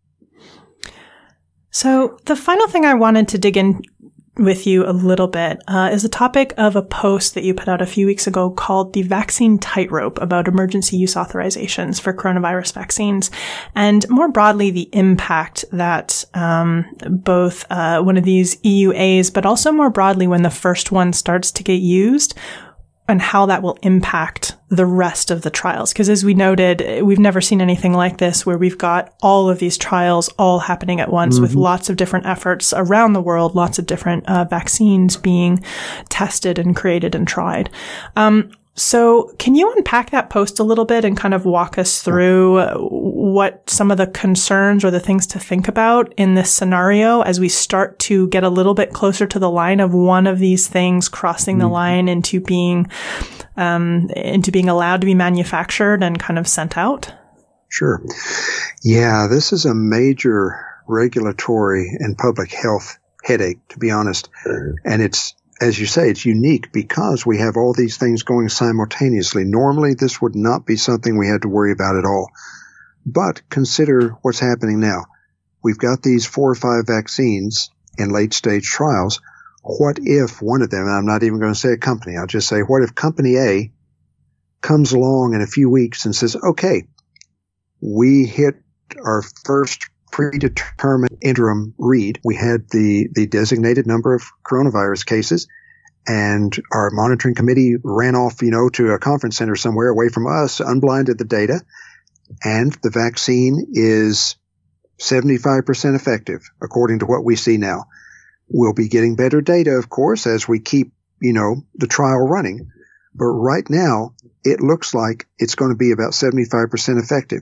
So the final thing I wanted to dig in with you a little bit is the topic of a post that you put out a few weeks ago called The Vaccine Tightrope, about emergency use authorizations for coronavirus vaccines, and more broadly the impact that both one of these EUAs, but also more broadly when the first one starts to get used, and how that will impact the rest of the trials. Because as we noted, we've never seen anything like this where we've got all of these trials all happening at once with lots of different efforts around the world, lots of different vaccines being tested and created and tried. So can you unpack that post a little bit and kind of walk us through what some of the concerns or the things to think about in this scenario as we start to get a little bit closer to the line of one of these things crossing the line into being allowed to be manufactured and kind of sent out? Sure. Yeah, this is a major regulatory and public health headache, to be honest. And it's, as you say, it's unique because we have all these things going simultaneously. Normally, this would not be something we had to worry about at all. But consider what's happening now. We've got these 4 or 5 vaccines in late-stage trials. What if one of them, and I'm not even going to say a company, I'll just say, what if Company A comes along in a few weeks and says, okay, we hit our first predetermined interim read. We had the designated number of coronavirus cases, and our monitoring committee ran off, to a conference center somewhere away from us, unblinded the data, and the vaccine is 75% effective, according to what we see now. We'll be getting better data, of course, as we keep, the trial running. But right now, it looks like it's going to be about 75% effective.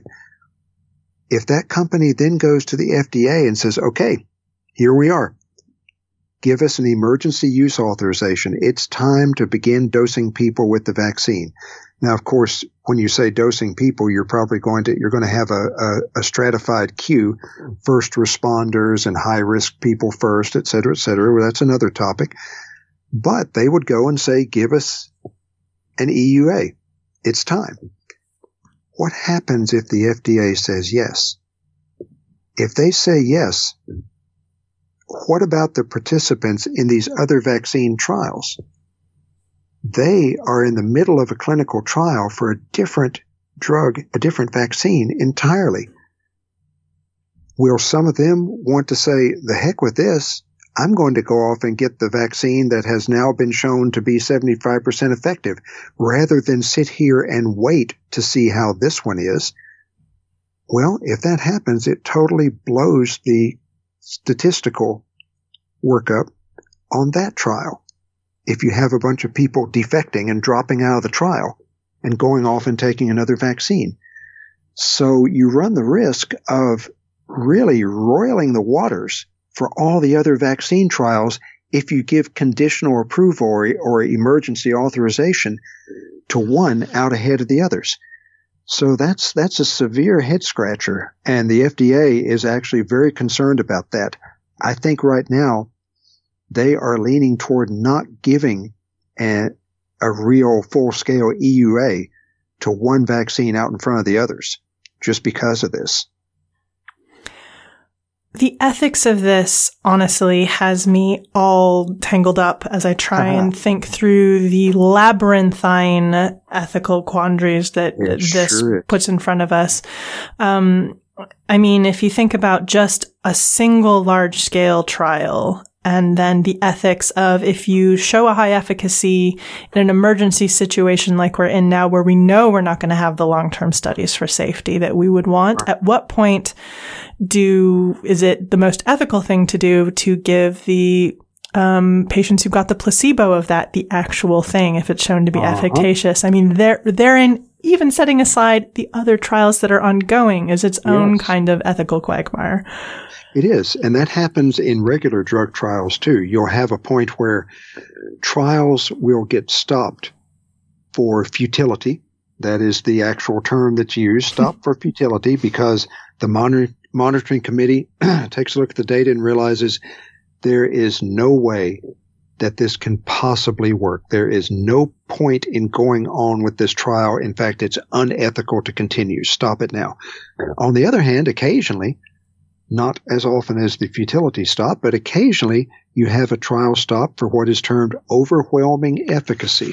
If that company then goes to the FDA and says, okay, here we are, give us an emergency use authorization. It's time to begin dosing people with the vaccine. Now, of course, when you say dosing people, you're going to have a stratified queue, first responders and high risk people first, et cetera, et cetera. Well, that's another topic. But they would go and say, give us an EUA. It's time. What happens if the FDA says yes? If they say yes, what about the participants in these other vaccine trials? They are in the middle of a clinical trial for a different drug, a different vaccine entirely. Will some of them want to say, the heck with this, I'm going to go off and get the vaccine that has now been shown to be 75% effective, rather than sit here and wait to see how this one is? Well, if that happens, it totally blows the statistical workup on that trial. If you have a bunch of people defecting and dropping out of the trial and going off and taking another vaccine. So you run the risk of really roiling the waters for all the other vaccine trials if you give conditional approval or emergency authorization to one out ahead of the others. So that's a severe head scratcher, and the FDA is actually very concerned about that. I think right now they are leaning toward not giving a real full-scale EUA to one vaccine out in front of the others just because of this. The ethics of this, honestly, has me all tangled up as I try and think through the labyrinthine ethical quandaries that this puts in front of us. I mean, if you think about just a single large-scale trial, and then the ethics of if you show a high efficacy in an emergency situation like we're in now, where we know we're not going to have the long-term studies for safety that we would want, at what point is it the most ethical thing to do to give the patients who got the placebo of that the actual thing if it's shown to be efficacious? I mean, therein, even setting aside the other trials that are ongoing, is its own kind of ethical quagmire. It is, and that happens in regular drug trials too. You'll have a point where trials will get stopped for futility. That is the actual term that's used, stopped for futility, because the monitoring committee takes a look at the data and realizes there is no way that this can possibly work. There is no point in going on with this trial. In fact, it's unethical to continue. Stop it now. On the other hand, occasionally, not as often as the futility stop, but occasionally you have a trial stop for what is termed overwhelming efficacy.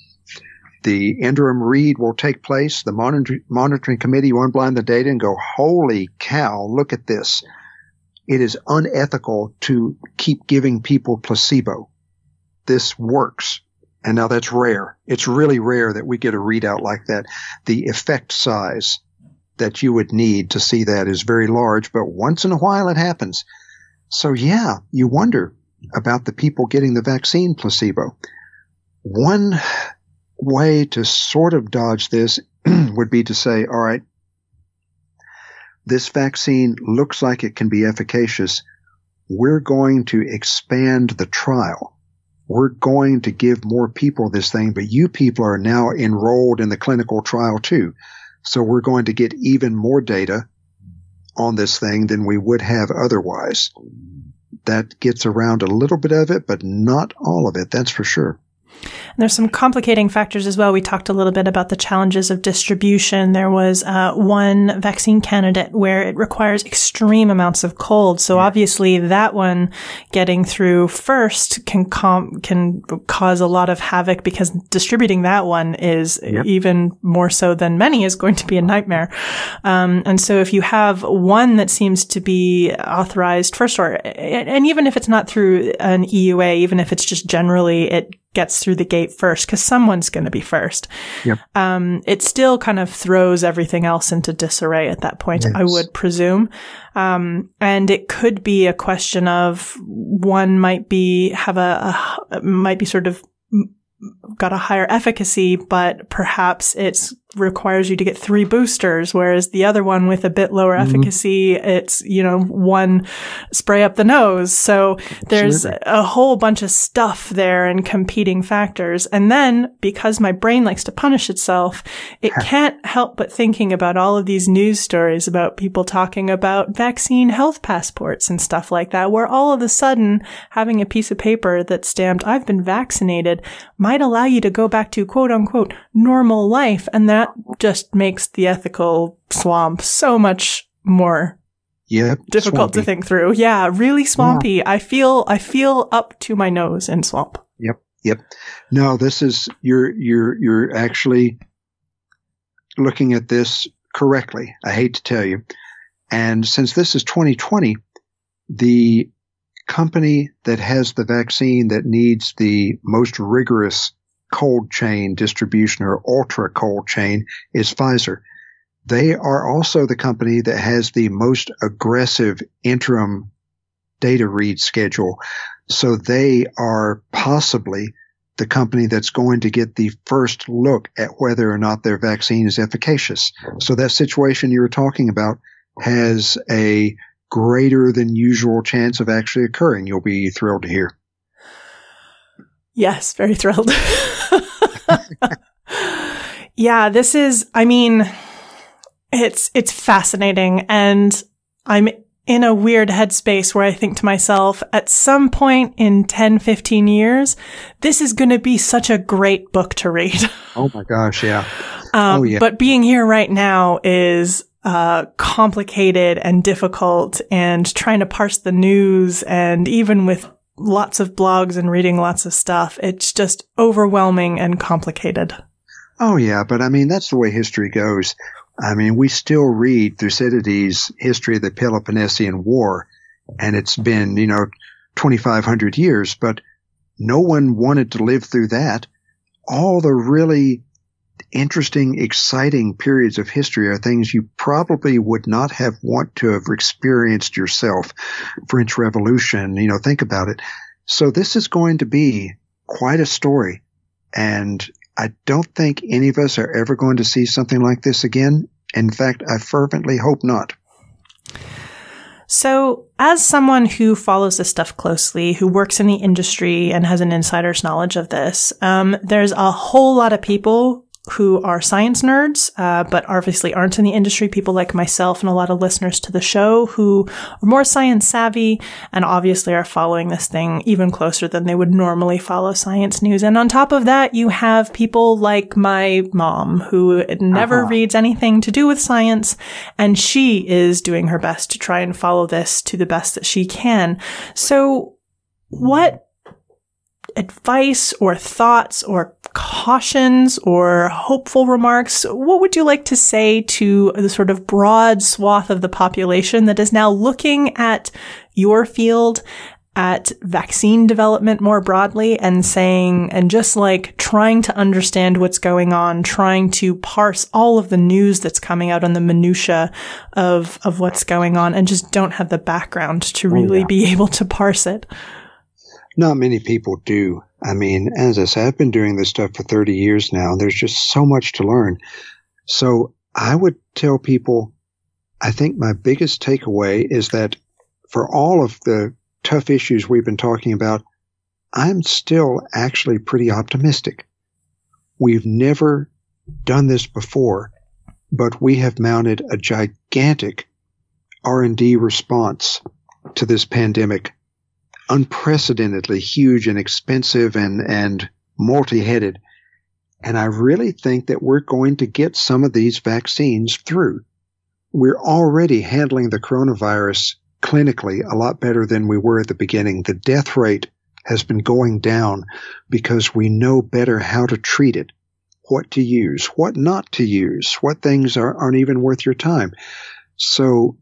The interim read will take place. The monitoring committee will unblind the data and go, holy cow, look at this. It is unethical to keep giving people placebo. This works. And now that's rare. It's really rare that we get a readout like that. The effect size that you would need to see that is very large, but once in a while it happens. So yeah, you wonder about the people getting the vaccine placebo. One way to sort of dodge this would be to say, all right, this vaccine looks like it can be efficacious. We're going to expand the trial. We're going to give more people this thing, but you people are now enrolled in the clinical trial too. So we're going to get even more data on this thing than we would have otherwise. That gets around a little bit of it, but not all of it, that's for sure. And there's some complicating factors as well. We talked a little bit about the challenges of distribution. There was one vaccine candidate where it requires extreme amounts of cold. So obviously that one getting through first can cause a lot of havoc, because distributing that one is even more so than many is going to be a nightmare. And so if you have one that seems to be authorized first, and even if it's not through an EUA, even if it's just generally it gets through the gate first, because someone's going to be first. Yep. It still kind of throws everything else into disarray at that point, yes. I would presume. And it could be a question of one might be sort of got a higher efficacy, but perhaps it requires you to get 3 boosters, whereas the other one with a bit lower efficacy, it's, one spray up the nose. So there's a whole bunch of stuff there and competing factors. And then because my brain likes to punish itself, it can't help but thinking about all of these news stories about people talking about vaccine health passports and stuff like that, where all of a sudden having a piece of paper that's stamped, I've been vaccinated, might allow you to go back to quote unquote normal life. And that just makes the ethical swamp so much more difficult to think through. Yeah, really swampy. Yeah. I feel up to my nose in swamp. Yep. No, this is you're actually looking at this correctly. I hate to tell you. And since this is 2020, the company that has the vaccine that needs the most rigorous cold chain distribution or ultra cold chain is Pfizer. They are also the company that has the most aggressive interim data read schedule. So they are possibly the company that's going to get the first look at whether or not their vaccine is efficacious. So that situation you were talking about has a greater than usual chance of actually occurring. You'll be thrilled to hear. Yes, very thrilled. Yeah, this is, it's fascinating. And I'm in a weird headspace where I think to myself, at some point in 10, 15 years, this is going to be such a great book to read. Oh my gosh, yeah. But being here right now is complicated and difficult, and trying to parse the news, and even with lots of blogs and reading lots of stuff, it's just overwhelming and complicated. Oh yeah, but that's the way history goes. We still read Thucydides' History of the Peloponnesian War, and it's been, 2,500 years, but no one wanted to live through that. All the really interesting, exciting periods of history are things you probably would not have want to have experienced yourself. French Revolution, think about it. So this is going to be quite a story. And I don't think any of us are ever going to see something like this again. In fact, I fervently hope not. So as someone who follows this stuff closely, who works in the industry and has an insider's knowledge of this, there's a whole lot of people who are science nerds, but obviously aren't in the industry, people like myself and a lot of listeners to the show who are more science savvy and obviously are following this thing even closer than they would normally follow science news. And on top of that, you have people like my mom who never reads anything to do with science, and she is doing her best to try and follow this to the best that she can. So what advice or thoughts or cautions or hopeful remarks, what would you like to say to the sort of broad swath of the population that is now looking at your field, at vaccine development more broadly, and saying, and just like trying to understand what's going on, trying to parse all of the news that's coming out on the minutia of what's going on, and just don't have the background to really be able to parse it? Not many people do. I mean, as I said, I've been doing this stuff for 30 years now, and there's just so much to learn. So I would tell people, I think my biggest takeaway is that for all of the tough issues we've been talking about, I'm still actually pretty optimistic. We've never done this before, but we have mounted a gigantic R&D response to this pandemic. Unprecedentedly huge and expensive and multi-headed. And I really think that we're going to get some of these vaccines through. We're already handling the coronavirus clinically a lot better than we were at the beginning. The death rate has been going down because we know better how to treat it, what to use, what not to use, what things aren't even worth your time. So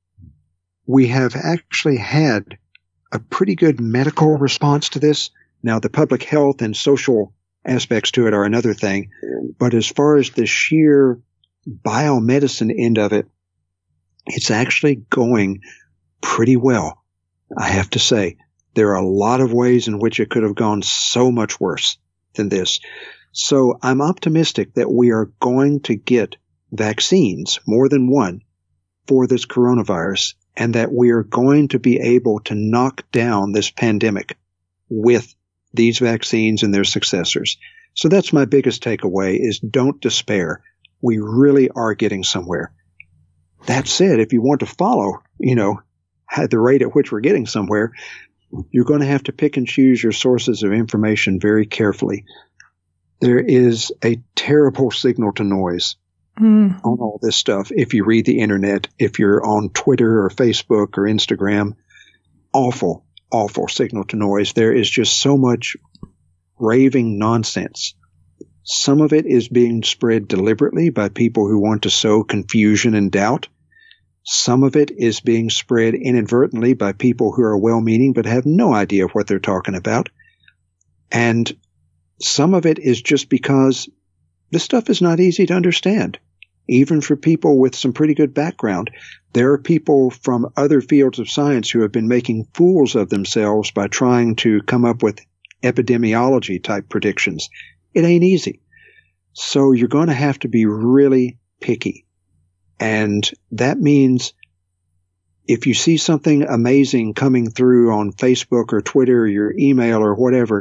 we have actually had a pretty good medical response to this. Now, the public health and social aspects to it are another thing. But as far as the sheer biomedicine end of it, it's actually going pretty well. I have to say, there are a lot of ways in which it could have gone so much worse than this. So I'm optimistic that we are going to get vaccines, more than one, for this coronavirus, and that we are going to be able to knock down this pandemic with these vaccines and their successors. So that's my biggest takeaway, is don't despair. We really are getting somewhere. That said, if you want to follow, at the rate at which we're getting somewhere, you're going to have to pick and choose your sources of information very carefully. There is a terrible signal to noise on all this stuff. If you read the internet, if you're on Twitter or Facebook or Instagram, awful signal to noise. There is just so much raving nonsense. Some of it is being spread deliberately by people who want to sow confusion and doubt. Some of it is being spread inadvertently by people who are well-meaning but have no idea what they're talking about. And some of it is just because this stuff is not easy to understand. Even for people with some pretty good background, there are people from other fields of science who have been making fools of themselves by trying to come up with epidemiology type predictions. It ain't easy. So you're going to have to be really picky. And that means if you see something amazing coming through on Facebook or Twitter or your email or whatever,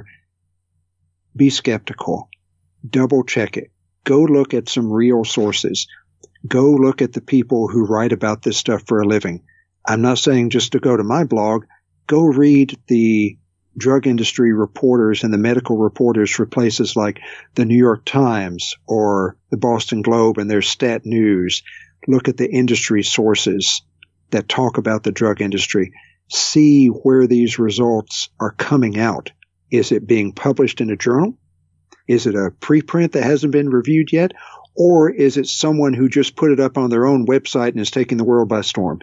be skeptical. Double check it. Go look at some real sources. Go look at the people who write about this stuff for a living. I'm not saying just to go to my blog. Go read the drug industry reporters and the medical reporters for places like the New York Times or the Boston Globe and their stat news. Look at the industry sources that talk about the drug industry. See where these results are coming out. Is it being published in a journal? Is it a preprint that hasn't been reviewed yet? Or is it someone who just put it up on their own website and is taking the world by storm?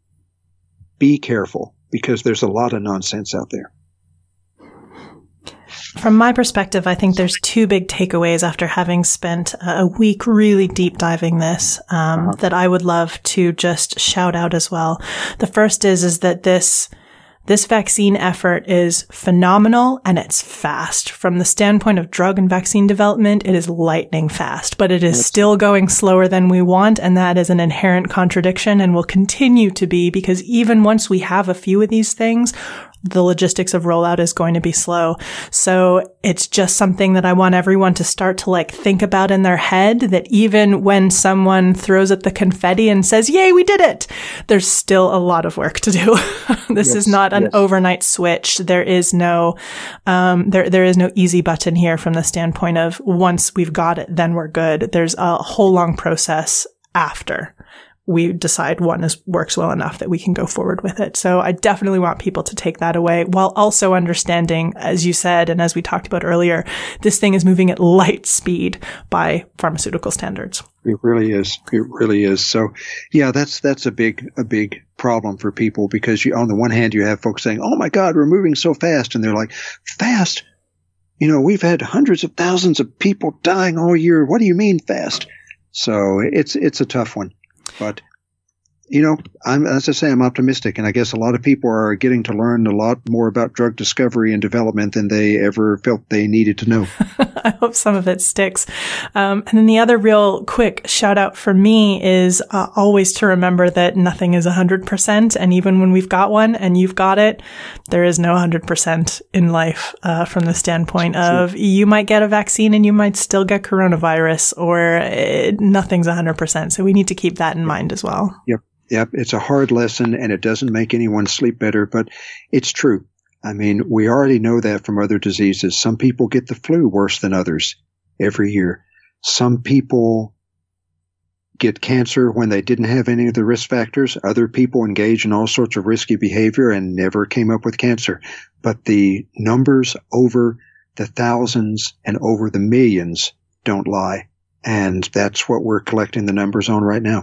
Be careful, because there's a lot of nonsense out there. From my perspective, I think there's two big takeaways after having spent a week really deep diving this that I would love to just shout out as well. The first is that this vaccine effort is phenomenal and it's fast. From the standpoint of drug and vaccine development, it is lightning fast, but it is still going slower than we want. And that is an inherent contradiction and will continue to be, because even once we have a few of these things, the logistics of rollout is going to be slow. So it's just something that I want everyone to start to like think about in their head, that even when someone throws up the confetti and says, yay, we did it, there's still a lot of work to do. This is not an overnight switch. There is no, there is no easy button here from the standpoint of once we've got it, then we're good. There's a whole long process after we decide one works well enough that we can go forward with it. So I definitely want people to take that away, while also understanding, as you said, and as we talked about earlier, this thing is moving at light speed by pharmaceutical standards. It really is. It really is. So yeah, that's a big problem for people, because on the one hand, you have folks saying, oh my God, we're moving so fast. And they're like, fast? We've had hundreds of thousands of people dying all year. What do you mean fast? So it's a tough one. But, as I say, I'm optimistic. And I guess a lot of people are getting to learn a lot more about drug discovery and development than they ever felt they needed to know. I hope some of it sticks. And then the other real quick shout out for me is always to remember that nothing is 100%. And even when we've got one and you've got it, there is no 100% in life from the standpoint of you might get a vaccine and you might still get coronavirus, or nothing's 100%. So we need to keep that in mind as well. Yep. It's a hard lesson, and it doesn't make anyone sleep better, but it's true. I mean, we already know that from other diseases. Some people get the flu worse than others every year. Some people get cancer when they didn't have any of the risk factors. Other people engage in all sorts of risky behavior and never came up with cancer. But the numbers over the thousands and over the millions don't lie. And that's what we're collecting the numbers on right now.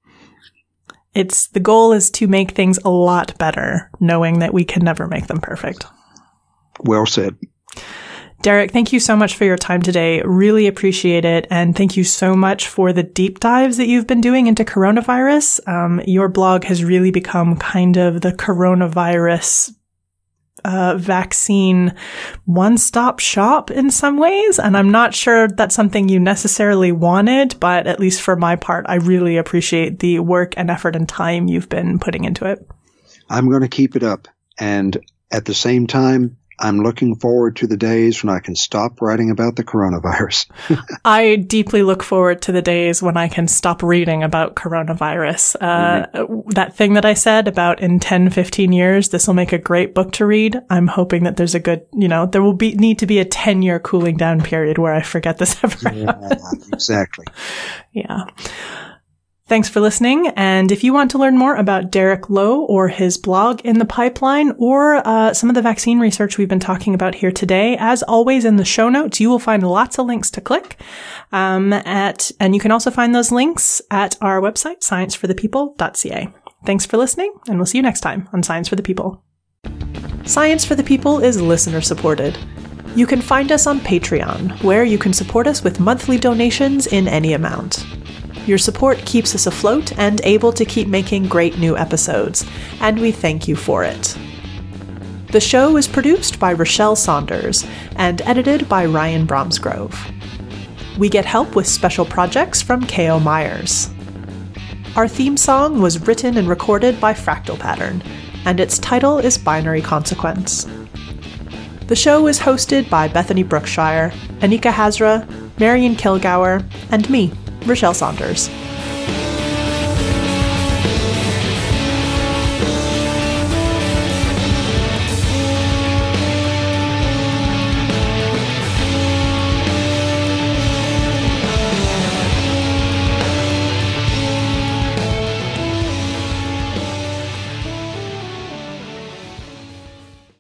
The goal is to make things a lot better, knowing that we can never make them perfect. Well said. Derek, thank you so much for your time today. Really appreciate it. And thank you so much for the deep dives that you've been doing into coronavirus. Your blog has really become kind of the coronavirus vaccine one-stop shop in some ways. And I'm not sure that's something you necessarily wanted, but at least for my part, I really appreciate the work and effort and time you've been putting into it. I'm going to keep it up. And at the same time, I'm looking forward to the days when I can stop writing about the coronavirus. I deeply look forward to the days when I can stop reading about coronavirus. That thing that I said about in 10, 15 years, this will make a great book to read. I'm hoping that there's a good, there will need to be a 10-year cooling down period where I forget this ever happened. Exactly. Yeah. Thanks for listening. And if you want to learn more about Derek Lowe or his blog In the Pipeline, or some of the vaccine research we've been talking about here today, as always in the show notes, you will find lots of links to click and you can also find those links at our website, scienceforthepeople.ca. Thanks for listening, and we'll see you next time on Science for the People. Science for the People is listener supported. You can find us on Patreon, where you can support us with monthly donations in any amount. Your support keeps us afloat and able to keep making great new episodes, and we thank you for it. The show is produced by Rochelle Saunders and edited by Ryan Bromsgrove. We get help with special projects from K.O. Myers. Our theme song was written and recorded by Fractal Pattern, and its title is Binary Consequence. The show is hosted by Bethany Brookshire, Anika Hazra, Marion Kilgour, and me, Rochelle Saunders.